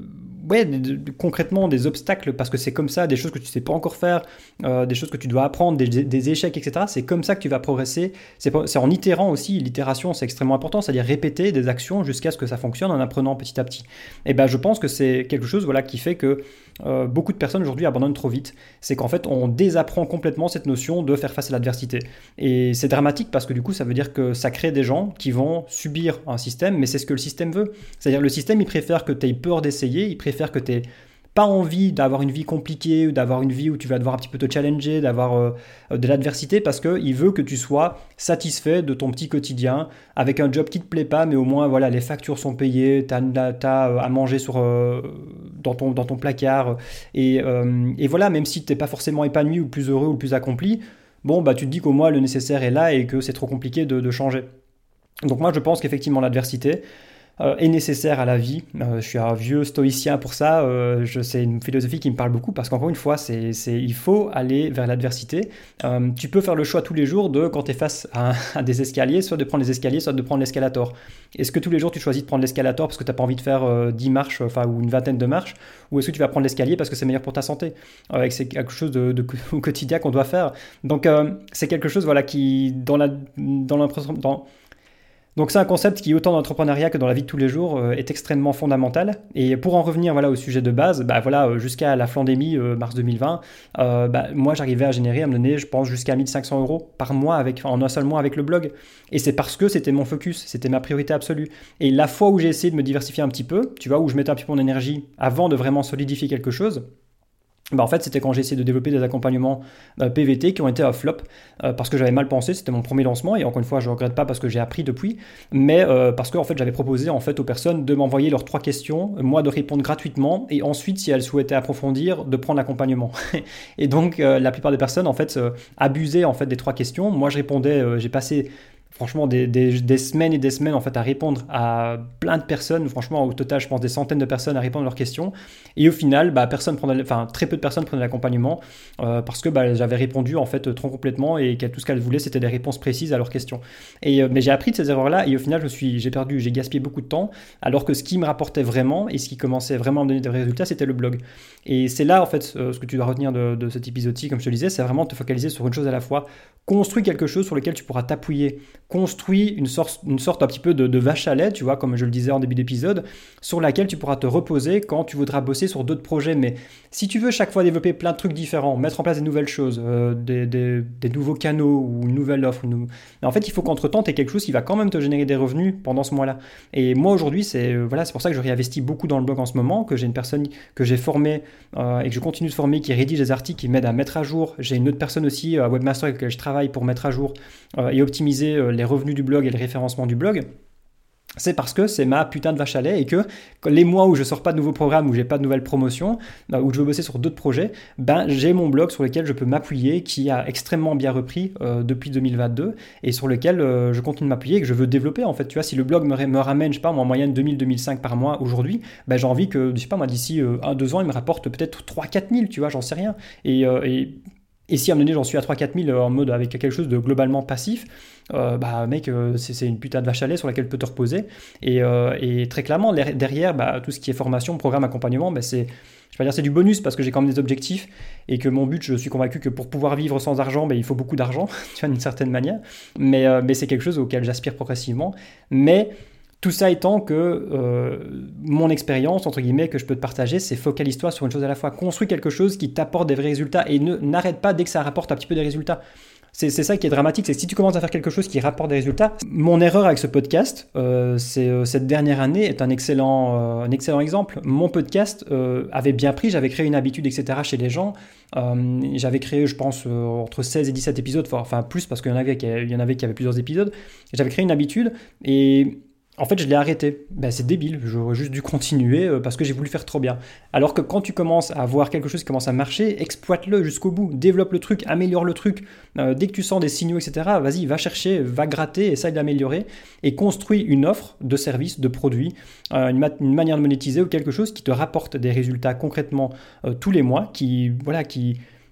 ouais, de, de, concrètement des obstacles, parce que c'est comme ça, des choses que tu ne sais pas encore faire, euh, des choses que tu dois apprendre, des, des échecs, et cetera. C'est comme ça que tu vas progresser. C'est, c'est en itérant aussi. L'itération, c'est extrêmement important, c'est-à-dire répéter des actions jusqu'à ce que ça fonctionne en apprenant petit à petit. Et ben, je pense que c'est quelque chose, voilà, qui fait que euh, beaucoup de personnes aujourd'hui abandonnent trop vite. C'est qu'en fait, on désapprend complètement cette notion de faire face à l'adversité. Et c'est dramatique parce que du coup, ça veut dire que ça crée des gens qui vont subir un système, mais c'est ce que le système veut. C'est-à-dire le système, il préfère que tu aies peur d'essayer, il préfère que tu aies pas envie d'avoir une vie compliquée ou d'avoir une vie où tu vas devoir un petit peu te challenger, d'avoir euh, de l'adversité, parce qu'il veut que tu sois satisfait de ton petit quotidien avec un job qui ne te plaît pas, mais au moins voilà, les factures sont payées, tu as à manger sur, euh, dans, ton, dans ton placard, et, euh, et voilà, même si tu n'es pas forcément épanoui ou plus heureux ou plus accompli, bon, bah, tu te dis qu'au moins le nécessaire est là et que c'est trop compliqué de, de changer. Donc moi je pense qu'effectivement l'adversité euh, est nécessaire à la vie. Euh, je suis un vieux stoïcien pour ça. Euh, je, c'est une philosophie qui me parle beaucoup parce qu'encore une fois, c'est, c'est, il faut aller vers l'adversité. Euh, tu peux faire le choix tous les jours de, quand tu es face à, à des escaliers, soit de prendre les escaliers, soit de prendre l'escalator. Est-ce que tous les jours tu choisis de prendre l'escalator parce que tu n'as pas envie de faire euh, dix marches, enfin, ou une vingtaine de marches, ou est-ce que tu vas prendre l'escalier parce que c'est meilleur pour ta santé, euh, et que c'est quelque chose de, de, au quotidien qu'on doit faire. Donc euh, c'est quelque chose, voilà, qui dans la dans l'impression dans Donc c'est un concept qui, autant dans l'entrepreneuriat que dans la vie de tous les jours, euh, est extrêmement fondamental. Et pour en revenir voilà, au sujet de base, bah, voilà, euh, jusqu'à la Flandémie, euh, mars deux mille vingt, euh, bah, moi j'arrivais à générer, à me donner, je pense, jusqu'à mille cinq cents euros par mois avec, en un seul mois avec le blog. Et c'est parce que c'était mon focus, c'était ma priorité absolue. Et la fois où j'ai essayé de me diversifier un petit peu, tu vois, où je mettais un petit peu mon énergie avant de vraiment solidifier quelque chose, bah en fait, c'était quand j'ai essayé de développer des accompagnements euh, P V T qui ont été à flop euh, parce que j'avais mal pensé, c'était mon premier lancement et encore une fois, je ne regrette pas parce que j'ai appris depuis, mais euh, parce que en fait, j'avais proposé en fait aux personnes de m'envoyer leurs trois questions, moi de répondre gratuitement et ensuite, si elles souhaitaient approfondir, de prendre l'accompagnement. Et donc, euh, la plupart des personnes en fait euh, abusaient en fait des trois questions. Moi, je répondais, euh, j'ai passé franchement des, des, des semaines et des semaines en fait à répondre à plein de personnes, franchement au total je pense des centaines de personnes à répondre à leurs questions, et au final bah, personne prenait, enfin très peu de personnes prenaient l'accompagnement euh, parce que bah, j'avais répondu en fait trop complètement et que tout ce qu'elles voulaient c'était des réponses précises à leurs questions. Et, euh, mais j'ai appris de ces erreurs là et au final je me suis, j'ai perdu, j'ai gaspillé beaucoup de temps alors que ce qui me rapportait vraiment et ce qui commençait vraiment à me donner des résultats c'était le blog. Et c'est là en fait euh, ce que tu dois retenir de, de cet épisode-ci, comme je te le disais, c'est vraiment te focaliser sur une chose à la fois. Construis quelque chose sur lequel tu pourras t'appuyer. Construis une sorte, une sorte un petit peu de, de vache à lait, tu vois, comme je le disais en début d'épisode, sur laquelle tu pourras te reposer quand tu voudras bosser sur d'autres projets. Mais si tu veux chaque fois développer plein de trucs différents, mettre en place des nouvelles choses, euh, des, des, des nouveaux canaux ou une nouvelle offre, une... mais en fait, il faut qu'entre-temps, tu aies quelque chose qui va quand même te générer des revenus pendant ce mois-là. Et moi, aujourd'hui, c'est, euh, voilà, c'est pour ça que je réinvestis beaucoup dans le blog en ce moment, que j'ai une personne que j'ai formée euh, et que je continue de former, qui rédige des articles, qui m'aide à mettre à jour. J'ai une autre personne aussi, euh, webmaster avec laquelle je travaille pour mettre à jour euh, et optimiser euh, les revenus du blog et le référencement du blog. C'est parce que c'est ma putain de vache à lait et que les mois où je sors pas de nouveaux programmes, où j'ai pas de nouvelles promotions, où je veux bosser sur d'autres projets, ben j'ai mon blog sur lequel je peux m'appuyer, qui a extrêmement bien repris euh, depuis deux mille vingt-deux et sur lequel euh, je continue de m'appuyer et que je veux développer en fait. Tu vois, si le blog me, me ramène, je sais pas, en moyenne deux mille à deux mille cinq par mois aujourd'hui, ben j'ai envie que, je sais pas moi, d'ici euh, un deux ans, il me rapporte peut-être trois à quatre mille, tu vois, j'en sais rien. Et, euh, et Et si à un moment donné j'en suis à trois à quatre mille en mode avec quelque chose de globalement passif, euh, bah mec, euh, c'est, c'est une putain de vache à lait sur laquelle tu peux te reposer. Et, euh, et très clairement, derrière, bah, tout ce qui est formation, programme, accompagnement, bah, c'est, je vais pas dire c'est du bonus parce que j'ai quand même des objectifs et que mon but, je suis convaincu que pour pouvoir vivre sans argent, bah, il faut beaucoup d'argent, tu vois, d'une certaine manière. Mais, euh, mais c'est quelque chose auquel j'aspire progressivement. Mais tout ça étant que euh, mon expérience, entre guillemets, que je peux te partager, c'est focalise-toi sur une chose à la fois. Construis quelque chose qui t'apporte des vrais résultats et ne, n'arrête pas dès que ça rapporte un petit peu des résultats. C'est, c'est ça qui est dramatique, c'est que si tu commences à faire quelque chose qui rapporte des résultats, mon erreur avec ce podcast, euh, c'est, euh, cette dernière année est un excellent, euh, un excellent exemple. Mon podcast euh, avait bien pris, j'avais créé une habitude, et cetera chez les gens. Euh, j'avais créé, je pense, euh, entre seize et dix-sept épisodes, enfin plus parce qu'il y en avait qui, il y en avait qui avaient plusieurs épisodes. J'avais créé une habitude et en fait, je l'ai arrêté. Ben, c'est débile, j'aurais juste dû continuer euh, parce que j'ai voulu faire trop bien. Alors que quand tu commences à voir quelque chose qui commence à marcher, exploite-le jusqu'au bout, développe le truc, améliore le truc. Euh, dès que tu sens des signaux, et cetera, vas-y, va chercher, va gratter, essaye d'améliorer et construis une offre de service, de produit, euh, une, ma- une manière de monétiser ou quelque chose qui te rapporte des résultats concrètement euh, tous les mois, qui, voilà, qui,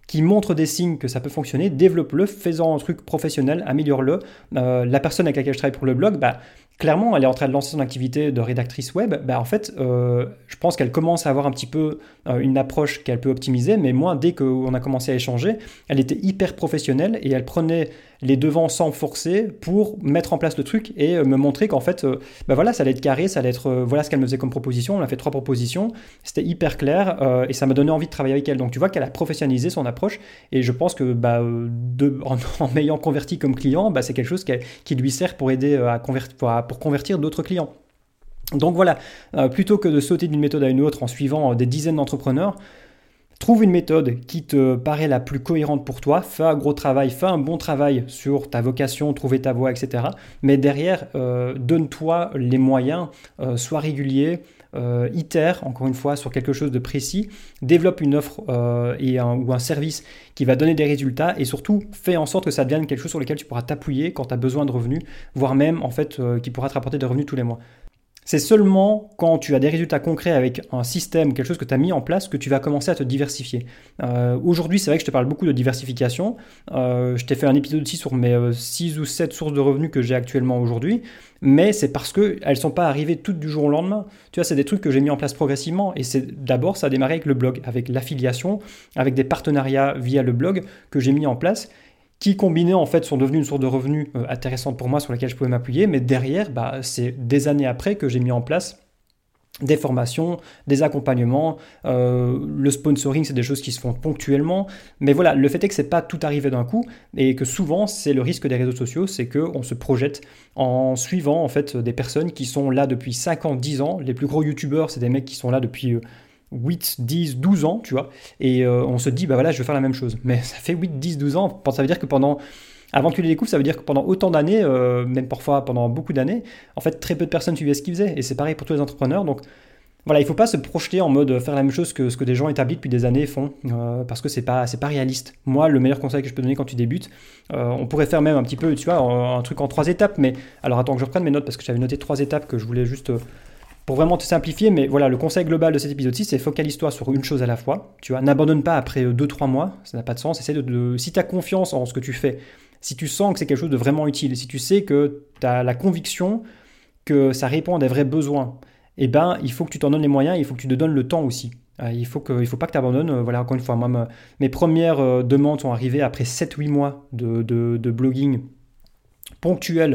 qui montre des signes que ça peut fonctionner, développe-le, fais-en un truc professionnel, améliore-le. Euh, la personne avec laquelle je travaille pour le blog, bah, clairement, elle est en train de lancer son activité de rédactrice web. Bah, en fait, euh, je pense qu'elle commence à avoir un petit peu euh, une approche qu'elle peut optimiser, mais moi, dès qu'on a commencé à échanger, elle était hyper professionnelle et elle prenait les devants sans forcer pour mettre en place le truc et euh, me montrer qu'en fait, euh, bah voilà, ça allait être carré, ça allait être, euh, voilà ce qu'elle me faisait comme proposition. On a fait trois propositions, c'était hyper clair euh, et ça m'a donné envie de travailler avec elle. Donc tu vois qu'elle a professionnalisé son approche et je pense que bah, de, en, en m'ayant converti comme client, bah, c'est quelque chose qui, qui lui sert pour aider à convertir, pour, pour convertir d'autres clients. Donc voilà, euh, plutôt que de sauter d'une méthode à une autre en suivant euh, des dizaines d'entrepreneurs, trouve une méthode qui te paraît la plus cohérente pour toi, fais un gros travail, fais un bon travail sur ta vocation, trouver ta voie, et cetera. Mais derrière, euh, donne-toi les moyens, euh, sois régulier, euh, itère encore une fois sur quelque chose de précis, développe une offre euh, et un, ou un service qui va donner des résultats et surtout fais en sorte que ça devienne quelque chose sur lequel tu pourras t'appuyer quand tu as besoin de revenus, voire même en fait euh, qui pourra te rapporter des revenus tous les mois. C'est seulement quand tu as des résultats concrets avec un système, quelque chose que tu as mis en place, que tu vas commencer à te diversifier. Euh, aujourd'hui, c'est vrai que je te parle beaucoup de diversification. Euh, je t'ai fait un épisode aussi sur mes euh, six ou sept sources de revenus que j'ai actuellement aujourd'hui, mais c'est parce qu'elles ne sont pas arrivées toutes du jour au lendemain. Tu vois, c'est des trucs que j'ai mis en place progressivement et c'est d'abord, ça a démarré avec le blog, avec l'affiliation, avec des partenariats via le blog que j'ai mis en place, qui combinés en fait sont devenus une source de revenus euh, intéressante pour moi sur laquelle je pouvais m'appuyer, mais derrière, bah, c'est des années après que j'ai mis en place des formations, des accompagnements, euh, le sponsoring, c'est des choses qui se font ponctuellement, mais voilà, le fait est que c'est pas tout arrivé d'un coup et que souvent c'est le risque des réseaux sociaux, c'est qu'on se projette en suivant en fait des personnes qui sont là depuis cinq ans, dix ans. Les plus gros youtubeurs, c'est des mecs qui sont là depuis euh, huit, dix, douze ans, tu vois, et euh, on se dit, bah voilà, je vais faire la même chose. Mais ça fait huit, dix, douze ans, ça veut dire que pendant, avant que tu les découvres, ça veut dire que pendant autant d'années, euh, même parfois pendant beaucoup d'années, en fait, très peu de personnes suivaient ce qu'ils faisaient, et c'est pareil pour tous les entrepreneurs, donc voilà, il ne faut pas se projeter en mode faire la même chose que ce que des gens établis depuis des années font, euh, parce que c'est pas, c'est pas réaliste. Moi, le meilleur conseil que je peux donner quand tu débutes, euh, on pourrait faire même un petit peu, tu vois, un, un truc en trois étapes, mais alors attends que je reprenne mes notes, parce que j'avais noté trois étapes que je voulais juste... Euh, pour vraiment te simplifier, mais voilà, le conseil global de cet épisode-ci, c'est focalise-toi sur une chose à la fois. Tu vois, n'abandonne pas après deux trois mois, ça n'a pas de sens. Essaie de, de, si tu as confiance en ce que tu fais, si tu sens que c'est quelque chose de vraiment utile, si tu sais que tu as la conviction que ça répond à des vrais besoins, eh ben, il faut que tu t'en donnes les moyens, il faut que tu te donnes le temps aussi. Il faut que, il faut pas que tu abandonnes. Voilà, encore une fois, moi, mes premières demandes sont arrivées après sept huit mois de, de, de blogging ponctuel,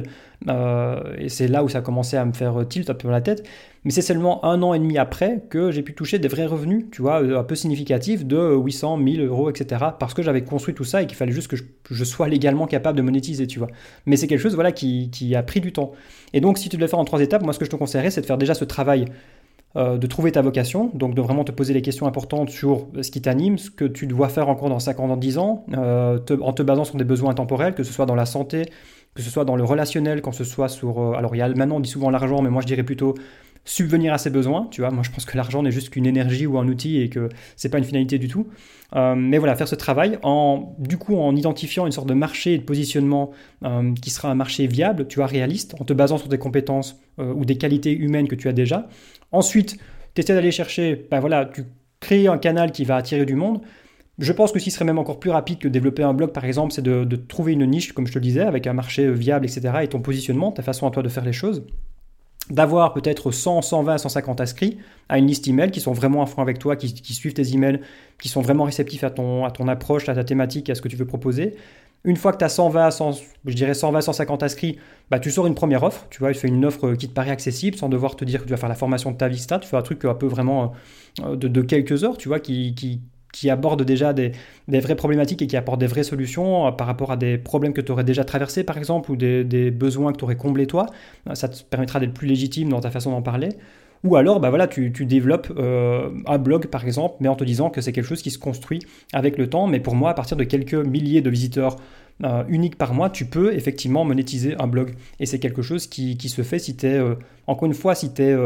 euh, et c'est là où ça a commencé à me faire tilt un peu dans la tête, mais c'est seulement un an et demi après que j'ai pu toucher des vrais revenus, tu vois, un peu significatifs de huit cents, mille euros, et cetera, parce que j'avais construit tout ça et qu'il fallait juste que je, je sois légalement capable de monétiser, tu vois. Mais c'est quelque chose, voilà, qui, qui a pris du temps. Et donc, si tu devais faire en trois étapes, moi, ce que je te conseillerais, c'est de faire déjà ce travail euh, de trouver ta vocation, donc de vraiment te poser les questions importantes sur ce qui t'anime, ce que tu dois faire encore dans cinq ans, dans dix ans, euh, te, en te basant sur des besoins intemporels, que ce soit dans la santé, que ce soit dans le relationnel, quand ce soit sur... Euh, alors, il y a, maintenant, on dit souvent l'argent, mais moi, je dirais plutôt subvenir à ses besoins, tu vois. Moi, je pense que l'argent n'est juste qu'une énergie ou un outil et que c'est pas une finalité du tout. Euh, mais voilà, faire ce travail en, du coup, en identifiant une sorte de marché et de positionnement euh, qui sera un marché viable, tu vois, réaliste, en te basant sur des compétences euh, ou des qualités humaines que tu as déjà. Ensuite, tu essaies d'aller chercher, ben voilà, tu crées un canal qui va attirer du monde. Je pense que ce qui serait même encore plus rapide que de développer un blog, par exemple, c'est de, de trouver une niche, comme je te le disais, avec un marché viable, et cetera, et ton positionnement, ta façon à toi de faire les choses. D'avoir peut-être cent, cent vingt, cent cinquante inscrits à une liste email qui sont vraiment à fond avec toi, qui, qui suivent tes emails, qui sont vraiment réceptifs à ton, à ton approche, à ta thématique, à ce que tu veux proposer. Une fois que tu as cent vingt, cent, je dirais cent vingt, cent cinquante inscrits, bah, tu sors une première offre. Tu vois, tu fais une offre qui te paraît accessible sans devoir te dire que tu vas faire la formation de ta vie, et cetera. Tu fais un truc un peu vraiment de, de quelques heures, tu vois, qui... qui qui aborde déjà des, des vraies problématiques et qui apporte des vraies solutions par rapport à des problèmes que tu aurais déjà traversés, par exemple, ou des, des besoins que tu aurais comblés toi. Ça te permettra d'être plus légitime dans ta façon d'en parler. Ou alors, bah voilà, tu, tu développes euh, un blog, par exemple, mais en te disant que c'est quelque chose qui se construit avec le temps. Mais pour moi, à partir de quelques milliers de visiteurs euh, uniques par mois, tu peux effectivement monétiser un blog. Et c'est quelque chose qui, qui se fait si tu es, euh, encore une fois, si tu es... Euh,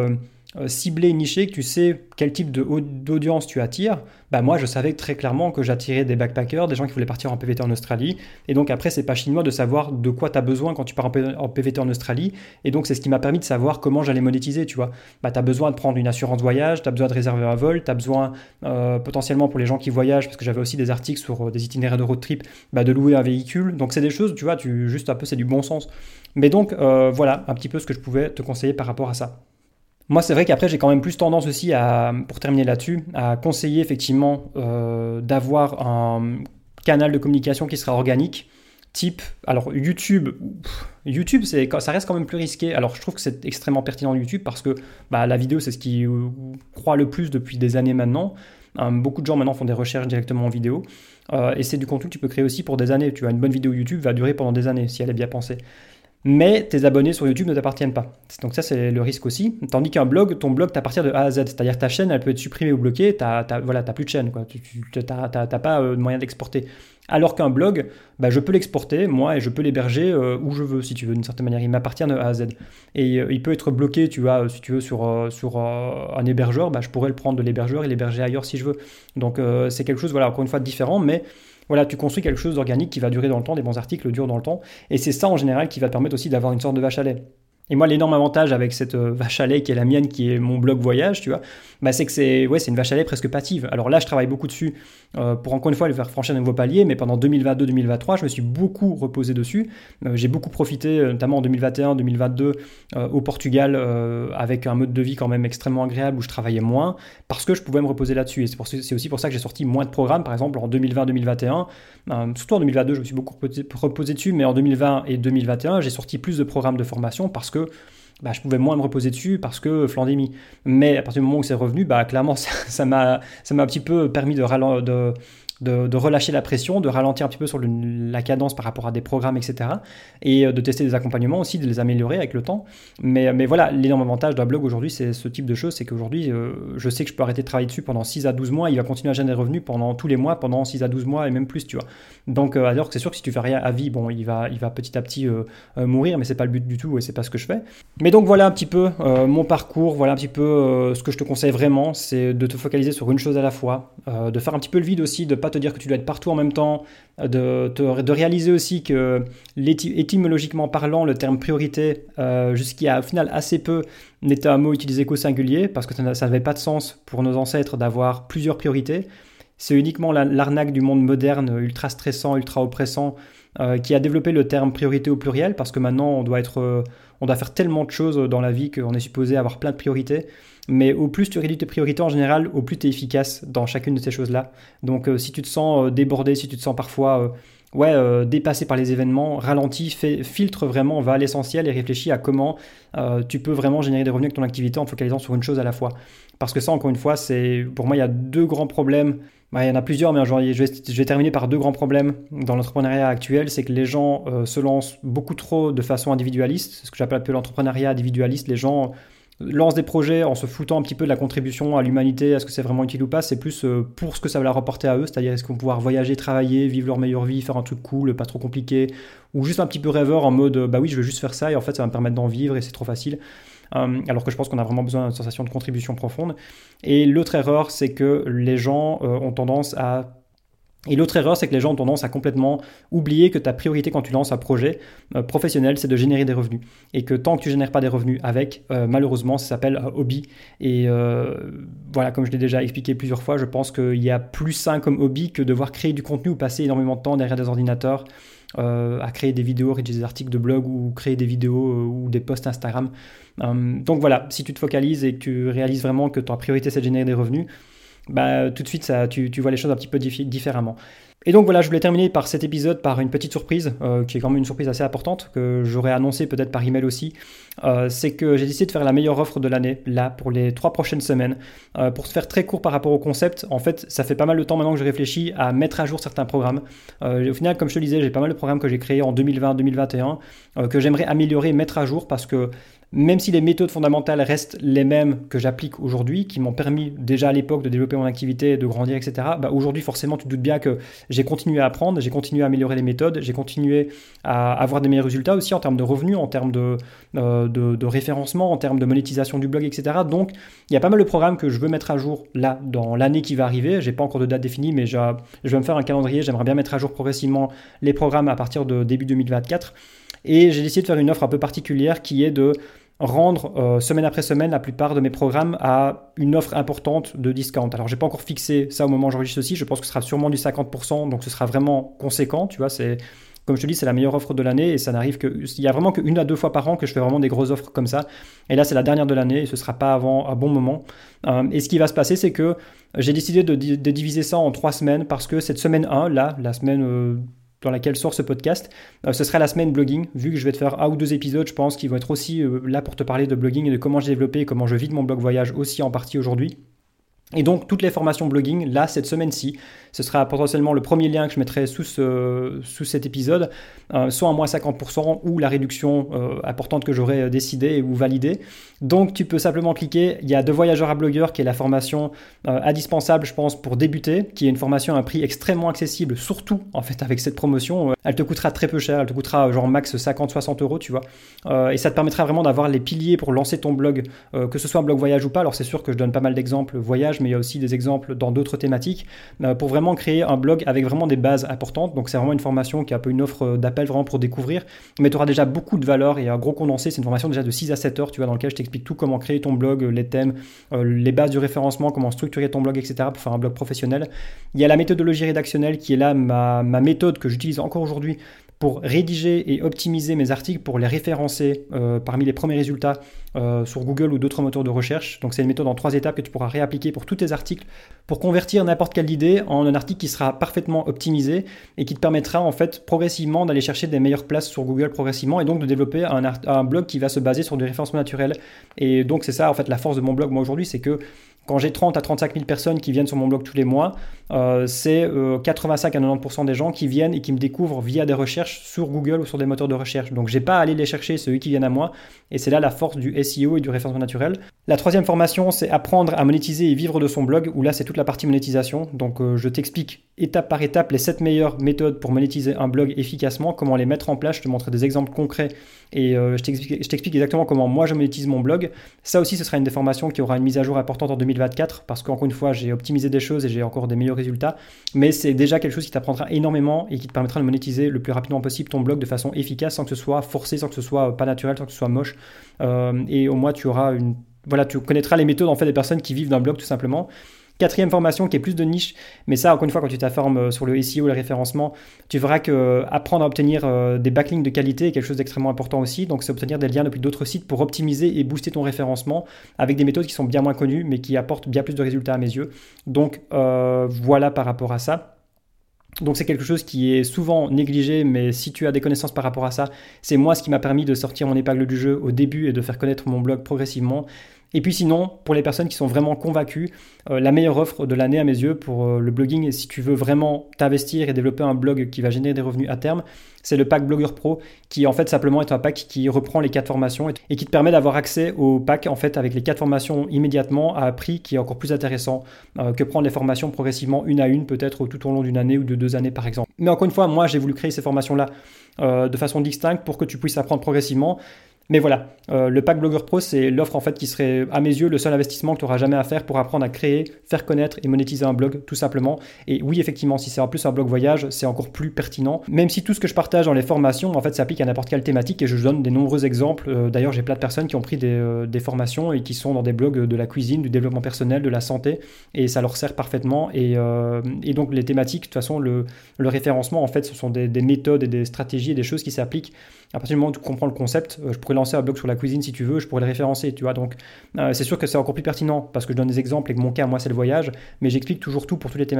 euh, ciblé, niché, que tu sais quel type de, d'audience tu attires, bah moi je savais très clairement que j'attirais des backpackers, des gens qui voulaient partir en P V T en Australie. Et donc après, c'est pas chinois de savoir de quoi tu as besoin quand tu pars en P V T en Australie. Et donc c'est ce qui m'a permis de savoir comment j'allais monétiser, tu vois. Bah, tu as besoin de prendre une assurance voyage, tu as besoin de réserver un vol, tu as besoin euh, potentiellement pour les gens qui voyagent, parce que j'avais aussi des articles sur euh, des itinéraires de road trip, bah, de louer un véhicule. Donc c'est des choses, tu vois, tu, juste un peu, c'est du bon sens. Mais donc euh, voilà un petit peu ce que je pouvais te conseiller par rapport à ça. Moi, c'est vrai qu'après, j'ai quand même plus tendance aussi à, pour terminer là-dessus, à conseiller effectivement euh, d'avoir un canal de communication qui sera organique, type, alors YouTube, pff, YouTube, c'est, ça reste quand même plus risqué. Alors, je trouve que c'est extrêmement pertinent YouTube parce que bah, la vidéo, c'est ce qui euh, croît le plus depuis des années maintenant. Euh, beaucoup de gens maintenant font des recherches directement en vidéo. Euh, et c'est du contenu que tu peux créer aussi pour des années. Tu vois, une bonne vidéo YouTube va durer pendant des années si elle est bien pensée. Mais tes abonnés sur YouTube ne t'appartiennent pas. Donc ça, c'est le risque aussi. Tandis qu'un blog, ton blog t'appartient de A à Z. C'est-à-dire ta chaîne, elle peut être supprimée ou bloquée. T'as, t'as, voilà, t'as plus de chaîne, quoi. Tu n'as pas euh, de moyen d'exporter. Alors qu'un blog, bah, je peux l'exporter, moi, et je peux l'héberger euh, où je veux, si tu veux, d'une certaine manière. Il m'appartient de A à Z. Et euh, il peut être bloqué, tu vois, si tu veux, sur, euh, sur euh, un hébergeur. Bah, je pourrais le prendre de l'hébergeur et l'héberger ailleurs si je veux. Donc euh, c'est quelque chose, voilà, encore une fois, de différent, mais... Voilà, tu construis quelque chose d'organique qui va durer dans le temps, des bons articles durent dans le temps, et c'est ça en général qui va te permettre aussi d'avoir une sorte de vache à lait. Et moi, l'énorme avantage avec cette euh, vache à lait qui est la mienne, qui est mon blog voyage, tu vois, bah, c'est que c'est, ouais, c'est une vache à lait presque passive. Alors là, je travaille beaucoup dessus euh, pour encore une fois le faire franchir un nouveau palier, mais pendant deux mille vingt-deux deux mille vingt-trois, je me suis beaucoup reposé dessus. Euh, j'ai beaucoup profité, notamment en deux mille vingt et un deux mille vingt-deux, euh, au Portugal, euh, avec un mode de vie quand même extrêmement agréable où je travaillais moins, parce que je pouvais me reposer là-dessus. Et c'est, pour, c'est aussi pour ça que j'ai sorti moins de programmes, par exemple en deux mille vingt deux mille vingt et un. Euh, surtout en deux mille vingt-deux, je me suis beaucoup reposé dessus, mais en deux mille vingt et deux mille vingt et un, j'ai sorti plus de programmes de formation parce que bah, je pouvais moins me reposer dessus parce que flandémie. Mais à partir du moment où c'est revenu, bah, clairement, ça, ça, m'a, ça m'a un petit peu permis de, ralen- de, de, de relâcher la pression, de ralentir un petit peu sur le, la cadence par rapport à des programmes, et cetera. Et de tester des accompagnements aussi, de les améliorer avec le temps. Mais, mais voilà, l'énorme avantage d'un blog aujourd'hui, c'est ce type de choses, c'est qu'aujourd'hui, euh, je sais que je peux arrêter de travailler dessus pendant six à douze mois, il va continuer à générer des revenus pendant tous les mois, pendant six à douze mois et même plus, tu vois. Donc, euh, alors que c'est sûr que si tu fais rien à vie, bon, il va, il va petit à petit euh, euh, mourir, mais c'est pas le but du tout et c'est pas ce que je fais. Mais donc voilà un petit peu euh, mon parcours, voilà un petit peu euh, ce que je te conseille vraiment, c'est de te focaliser sur une chose à la fois, euh, de faire un petit peu le vide aussi, de pas te dire que tu dois être partout en même temps, de, te, de réaliser aussi que étymologiquement parlant, le terme priorité, euh, jusqu'à au final assez peu, n'était un mot utilisé qu'au singulier, parce que ça n'avait pas de sens pour nos ancêtres d'avoir plusieurs priorités. C'est uniquement la, l'arnaque du monde moderne, ultra stressant, ultra oppressant, euh, qui a développé le terme priorité au pluriel, parce que maintenant on doit être... Euh, on doit faire tellement de choses dans la vie qu'on est supposé avoir plein de priorités. Mais au plus tu réduis tes priorités en général, au plus tu es efficace dans chacune de ces choses-là. Donc euh, si tu te sens euh, débordé, si tu te sens parfois euh, ouais, euh, dépassé par les événements, ralentis, fais, filtre vraiment, va à l'essentiel et réfléchis à comment euh, tu peux vraiment générer des revenus avec ton activité en focalisant sur une chose à la fois. Parce que ça, encore une fois, c'est, pour moi, il y a deux grands problèmes. Bah, il y en a plusieurs, mais genre, je, vais, je vais terminer par deux grands problèmes dans l'entrepreneuriat actuel. C'est que les gens euh, se lancent beaucoup trop de façon individualiste. C'est ce que j'appelle un peu l'entrepreneuriat individualiste. Les gens lancent des projets en se foutant un petit peu de la contribution à l'humanité, est-ce que c'est vraiment utile ou pas, c'est plus euh, pour ce que ça va leur apporter à eux, c'est-à-dire est-ce qu'ils vont pouvoir voyager, travailler, vivre leur meilleure vie, faire un truc cool, pas trop compliqué, ou juste un petit peu rêveur en mode bah oui je veux juste faire ça et en fait ça va me permettre d'en vivre et c'est trop facile. Euh, alors que je pense qu'on a vraiment besoin d'une sensation de contribution profonde. Et l'autre erreur, c'est que les gens euh, ont tendance à... Et l'autre erreur, c'est que les gens ont tendance à complètement oublier que ta priorité quand tu lances un projet euh, professionnel, c'est de générer des revenus. Et que tant que tu génères pas des revenus avec, euh, malheureusement, ça s'appelle un hobby. Et euh, voilà, comme je l'ai déjà expliqué plusieurs fois, je pense qu'il y a plus sain comme hobby que devoir créer du contenu ou passer énormément de temps derrière des ordinateurs euh, à créer des vidéos, rédiger des articles de blog ou créer des vidéos euh, ou des posts Instagram. Euh, donc voilà, si tu te focalises et que tu réalises vraiment que ta priorité, c'est de générer des revenus, bah, tout de suite, ça, tu, tu vois les choses un petit peu dif- différemment. Et donc voilà, je voulais terminer par cet épisode par une petite surprise, euh, qui est quand même une surprise assez importante, que j'aurais annoncé peut-être par email aussi. Euh, c'est que j'ai décidé de faire la meilleure offre de l'année, là, pour les trois prochaines semaines. Euh, pour se faire très court par rapport au concept, en fait, ça fait pas mal de temps maintenant que je réfléchis à mettre à jour certains programmes. Euh, au final, comme je te le disais, j'ai pas mal de programmes que j'ai créés en deux mille vingt deux mille vingt et un, euh, que j'aimerais améliorer, mettre à jour, parce que Même si les méthodes fondamentales restent les mêmes que j'applique aujourd'hui, qui m'ont permis déjà à l'époque de développer mon activité, de grandir, et cetera, bah aujourd'hui, forcément, tu te doutes bien que j'ai continué à apprendre, j'ai continué à améliorer les méthodes, j'ai continué à avoir des meilleurs résultats aussi en termes de revenus, en termes de, euh, de, de référencement, en termes de monétisation du blog, et cetera. Donc, il y a pas mal de programmes que je veux mettre à jour là, dans l'année qui va arriver. J'ai pas encore de date définie, mais je, je vais me faire un calendrier. J'aimerais bien mettre à jour progressivement les programmes à partir de début deux mille vingt-quatre. Et j'ai décidé de faire une offre un peu particulière qui est de rendre euh, semaine après semaine la plupart de mes programmes à une offre importante de discount. Alors, j'ai pas encore fixé ça au moment où j'enregistre ceci. Je pense que ce sera sûrement du cinquante pour cent, donc ce sera vraiment conséquent. Tu vois, c'est comme je te dis, c'est la meilleure offre de l'année et ça n'arrive que, il y a vraiment qu'une à deux fois par an que je fais vraiment des grosses offres comme ça. Et là, c'est la dernière de l'année et ce sera pas avant un bon moment. Euh, et ce qui va se passer, c'est que j'ai décidé de, de diviser ça en trois semaines parce que cette semaine un, là, la semaine euh, dans laquelle sort ce podcast, euh, ce sera la semaine blogging, vu que je vais te faire un ou deux épisodes, je pense, qui vont être aussi euh, là pour te parler de blogging et de comment j'ai développé et comment je vide mon blog voyage aussi en partie aujourd'hui. Et donc, toutes les formations blogging, là, cette semaine-ci, ce sera potentiellement le premier lien que je mettrai sous, ce, sous cet épisode, euh, soit en moins cinquante pour cent ou la réduction euh, importante que j'aurai décidée ou validée. Donc, tu peux simplement cliquer. Il y a De Voyageur à Blogueur, qui est la formation euh, indispensable, je pense, pour débuter, qui est une formation à un prix extrêmement accessible, surtout, en fait, avec cette promotion. Elle te coûtera très peu cher, elle te coûtera genre max cinquante à soixante euros, tu vois. Euh, et ça te permettra vraiment d'avoir les piliers pour lancer ton blog, euh, que ce soit un blog voyage ou pas. Alors, c'est sûr que je donne pas mal d'exemples voyage, mais il y a aussi des exemples dans d'autres thématiques euh, pour vraiment créer un blog avec vraiment des bases importantes. Donc c'est vraiment une formation qui est un peu une offre d'appel vraiment pour découvrir, mais tu auras déjà beaucoup de valeur et un gros condensé. C'est une formation déjà de six à sept heures, tu vois, dans lequel je t'explique tout, comment créer ton blog, les thèmes, euh, les bases du référencement, comment structurer ton blog, et cetera pour faire un blog professionnel. Il y a la méthodologie rédactionnelle qui est là, ma, ma méthode que j'utilise encore aujourd'hui pour rédiger et optimiser mes articles, pour les référencer euh, parmi les premiers résultats euh, sur Google ou d'autres moteurs de recherche. Donc c'est une méthode en trois étapes que tu pourras réappliquer pour tous tes articles, pour convertir n'importe quelle idée en un article qui sera parfaitement optimisé et qui te permettra en fait progressivement d'aller chercher des meilleures places sur Google progressivement et donc de développer un, art- un blog qui va se baser sur du référencement naturel. Et donc c'est ça en fait la force de mon blog moi aujourd'hui, c'est que quand j'ai trente à trente-cinq mille personnes qui viennent sur mon blog tous les mois, euh, c'est euh, quatre-vingt-cinq à quatre-vingt-dix pour cent des gens qui viennent et qui me découvrent via des recherches sur Google ou sur des moteurs de recherche. Donc, j'ai pas à aller les chercher, c'est eux qui viennent à moi. Et c'est là la force du S E O et du référencement naturel. La troisième formation, c'est apprendre à monétiser et vivre de son blog, où là, c'est toute la partie monétisation. Donc, euh, je t'explique étape par étape les sept meilleures méthodes pour monétiser un blog efficacement, comment les mettre en place. Je te montre des exemples concrets et euh, je, t'explique, je t'explique exactement comment moi je monétise mon blog. Ça aussi, ce sera une des formations qui aura une mise à jour importante en deux mille vingt-quatre parce qu'encore une fois, j'ai optimisé des choses et j'ai encore des meilleurs résultats. Mais c'est déjà quelque chose qui t'apprendra énormément et qui te permettra de monétiser le plus rapidement possible ton blog de façon efficace, sans que ce soit forcé, sans que ce soit pas naturel, sans que ce soit moche. Euh, et au moins, tu auras une... Voilà, tu connaîtras les méthodes en fait des personnes qui vivent d'un blog tout simplement. Quatrième formation qui est plus de niche, mais ça encore une fois quand tu t'informes sur le S E O, le référencement, tu verras que apprendre à obtenir des backlinks de qualité est quelque chose d'extrêmement important aussi. Donc c'est obtenir des liens depuis d'autres sites pour optimiser et booster ton référencement avec des méthodes qui sont bien moins connues mais qui apportent bien plus de résultats à mes yeux. Donc euh, voilà par rapport à ça. Donc c'est quelque chose qui est souvent négligé, mais si tu as des connaissances par rapport à ça, c'est moi ce qui m'a permis de sortir mon épingle du jeu au début et de faire connaître mon blog progressivement. Et puis sinon, pour les personnes qui sont vraiment convaincues, euh, la meilleure offre de l'année à mes yeux pour euh, le blogging, et si tu veux vraiment t'investir et développer un blog qui va générer des revenus à terme, c'est le pack Blogueur Pro, qui en fait simplement est un pack qui reprend les quatre formations et qui te permet d'avoir accès au pack en fait avec les quatre formations immédiatement à un prix qui est encore plus intéressant euh, que prendre les formations progressivement une à une, peut-être tout au long d'une année ou de deux années par exemple. Mais encore une fois, moi j'ai voulu créer ces formations-là euh, de façon distincte pour que tu puisses apprendre progressivement. Mais voilà, euh, le pack Blogueur Pro, c'est l'offre en fait qui serait, à mes yeux, le seul investissement que tu n'auras jamais à faire pour apprendre à créer, faire connaître et monétiser un blog, tout simplement. Et oui, effectivement, si c'est en plus un blog voyage, c'est encore plus pertinent. Même si tout ce que je partage dans les formations, en fait, s'applique à n'importe quelle thématique et je donne des nombreux exemples. Euh, d'ailleurs, j'ai plein de personnes qui ont pris des, euh, des formations et qui sont dans des blogs de la cuisine, du développement personnel, de la santé, et ça leur sert parfaitement. Et, euh, et donc, les thématiques, de toute façon, le, le référencement, en fait, ce sont des, des méthodes et des stratégies et des choses qui s'appliquent. À partir du moment où tu comprends le concept, euh, je pourrais lancer un blog sur la cuisine si tu veux, je pourrais le référencer, tu vois. Donc, euh, c'est sûr que c'est encore plus pertinent parce que je donne des exemples et que mon cas, moi, c'est le voyage, mais j'explique toujours tout pour toutes les thématiques.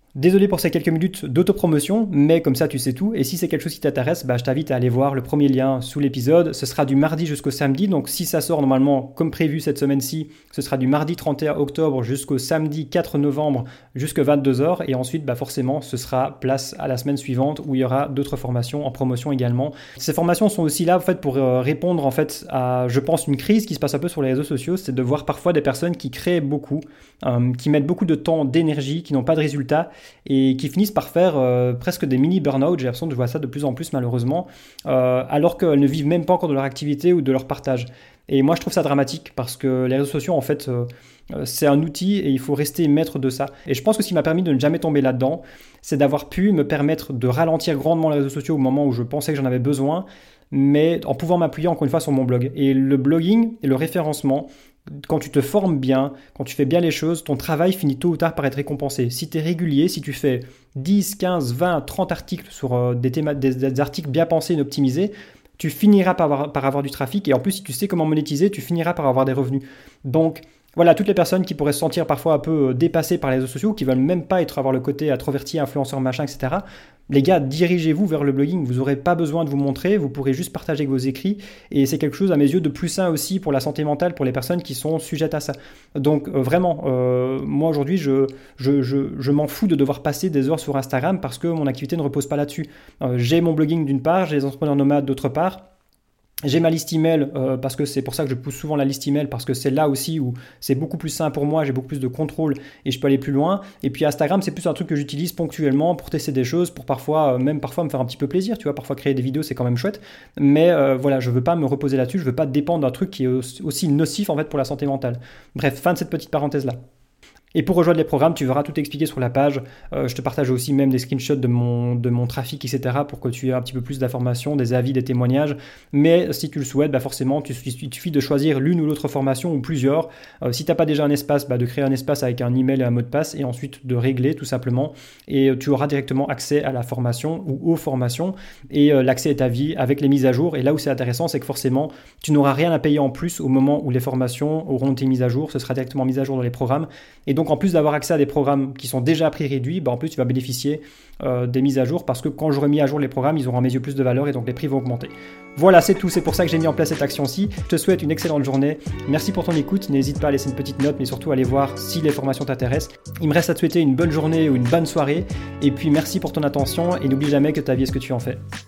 Désolé pour ces quelques minutes d'autopromotion, mais comme ça tu sais tout. Et si c'est quelque chose qui t'intéresse, bah, je t'invite à aller voir le premier lien sous l'épisode. Ce sera du mardi jusqu'au samedi. Donc si ça sort normalement comme prévu cette semaine-ci, ce sera du mardi trente et un octobre jusqu'au samedi quatre novembre jusqu'à vingt-deux heures. Et ensuite, bah, forcément, ce sera place à la semaine suivante où il y aura d'autres formations en promotion également. Ces formations sont aussi là en fait, pour euh, répondre en fait, à, je pense, une crise qui se passe un peu sur les réseaux sociaux. C'est de voir parfois des personnes qui créent beaucoup, euh, qui mettent beaucoup de temps, d'énergie, qui n'ont pas de résultats, et qui finissent par faire euh, presque des mini burn-out. J'ai l'impression que je vois ça de plus en plus malheureusement, euh, alors qu'elles ne vivent même pas encore de leur activité ou de leur partage. Et moi je trouve ça dramatique parce que les réseaux sociaux en fait euh, c'est un outil et il faut rester maître de ça. Et je pense que ce qui m'a permis de ne jamais tomber là-dedans, c'est d'avoir pu me permettre de ralentir grandement les réseaux sociaux au moment où je pensais que j'en avais besoin, mais en pouvant m'appuyer encore une fois sur mon blog. Et le blogging et le référencement, quand tu te formes bien, quand tu fais bien les choses, ton travail finit tôt ou tard par être récompensé. Si tu es régulier, si tu fais dix, quinze, vingt, trente articles sur euh, des, théma- des, des articles bien pensés et optimisés, tu finiras par avoir, par avoir du trafic. Et en plus, si tu sais comment monétiser, tu finiras par avoir des revenus. Donc, voilà, toutes les personnes qui pourraient se sentir parfois un peu dépassées par les réseaux sociaux, qui veulent même pas être, avoir le côté introverti, influenceur, machin, et cetera. Les gars, dirigez-vous vers le blogging. Vous n'aurez pas besoin de vous montrer, vous pourrez juste partager vos écrits. Et c'est quelque chose, à mes yeux, de plus sain aussi pour la santé mentale, pour les personnes qui sont sujettes à ça. Donc euh, vraiment, euh, moi aujourd'hui, je, je, je, je m'en fous de devoir passer des heures sur Instagram parce que mon activité ne repose pas là-dessus. Euh, j'ai mon blogging d'une part, j'ai les entrepreneurs nomades d'autre part. J'ai ma liste email euh, parce que c'est pour ça que je pousse souvent la liste email parce que c'est là aussi où c'est beaucoup plus simple pour moi, j'ai beaucoup plus de contrôle et je peux aller plus loin. Et puis Instagram, c'est plus un truc que j'utilise ponctuellement pour tester des choses, pour parfois, euh, même parfois me faire un petit peu plaisir, tu vois, parfois créer des vidéos c'est quand même chouette. Mais euh, voilà, je veux pas me reposer là-dessus, je veux pas dépendre d'un truc qui est aussi nocif en fait pour la santé mentale. Bref, fin de cette petite parenthèse là. Et pour rejoindre les programmes, tu verras tout expliqué sur la page. Euh, je te partage aussi même des screenshots de mon, de mon trafic, et cetera pour que tu aies un petit peu plus d'informations, des avis, des témoignages. Mais si tu le souhaites, bah forcément, tu, il suffit de choisir l'une ou l'autre formation ou plusieurs. Euh, si tu n'as pas déjà un espace, bah de créer un espace avec un email et un mot de passe et ensuite de régler tout simplement. Et tu auras directement accès à la formation ou aux formations et euh, l'accès est à vie avec les mises à jour. Et là où c'est intéressant, c'est que forcément, tu n'auras rien à payer en plus au moment où les formations auront été mises à jour. Ce sera directement mis à jour dans les programmes. Et donc, en plus d'avoir accès à des programmes qui sont déjà à prix réduit, bah en plus, tu vas bénéficier euh, des mises à jour parce que quand j'aurai mis à jour les programmes, ils auront à mes yeux plus de valeur et donc les prix vont augmenter. Voilà, c'est tout. C'est pour ça que j'ai mis en place cette action-ci. Je te souhaite une excellente journée. Merci pour ton écoute. N'hésite pas à laisser une petite note, mais surtout à aller voir si les formations t'intéressent. Il me reste à te souhaiter une bonne journée ou une bonne soirée. Et puis, merci pour ton attention et n'oublie jamais que ta vie est ce que tu en fais.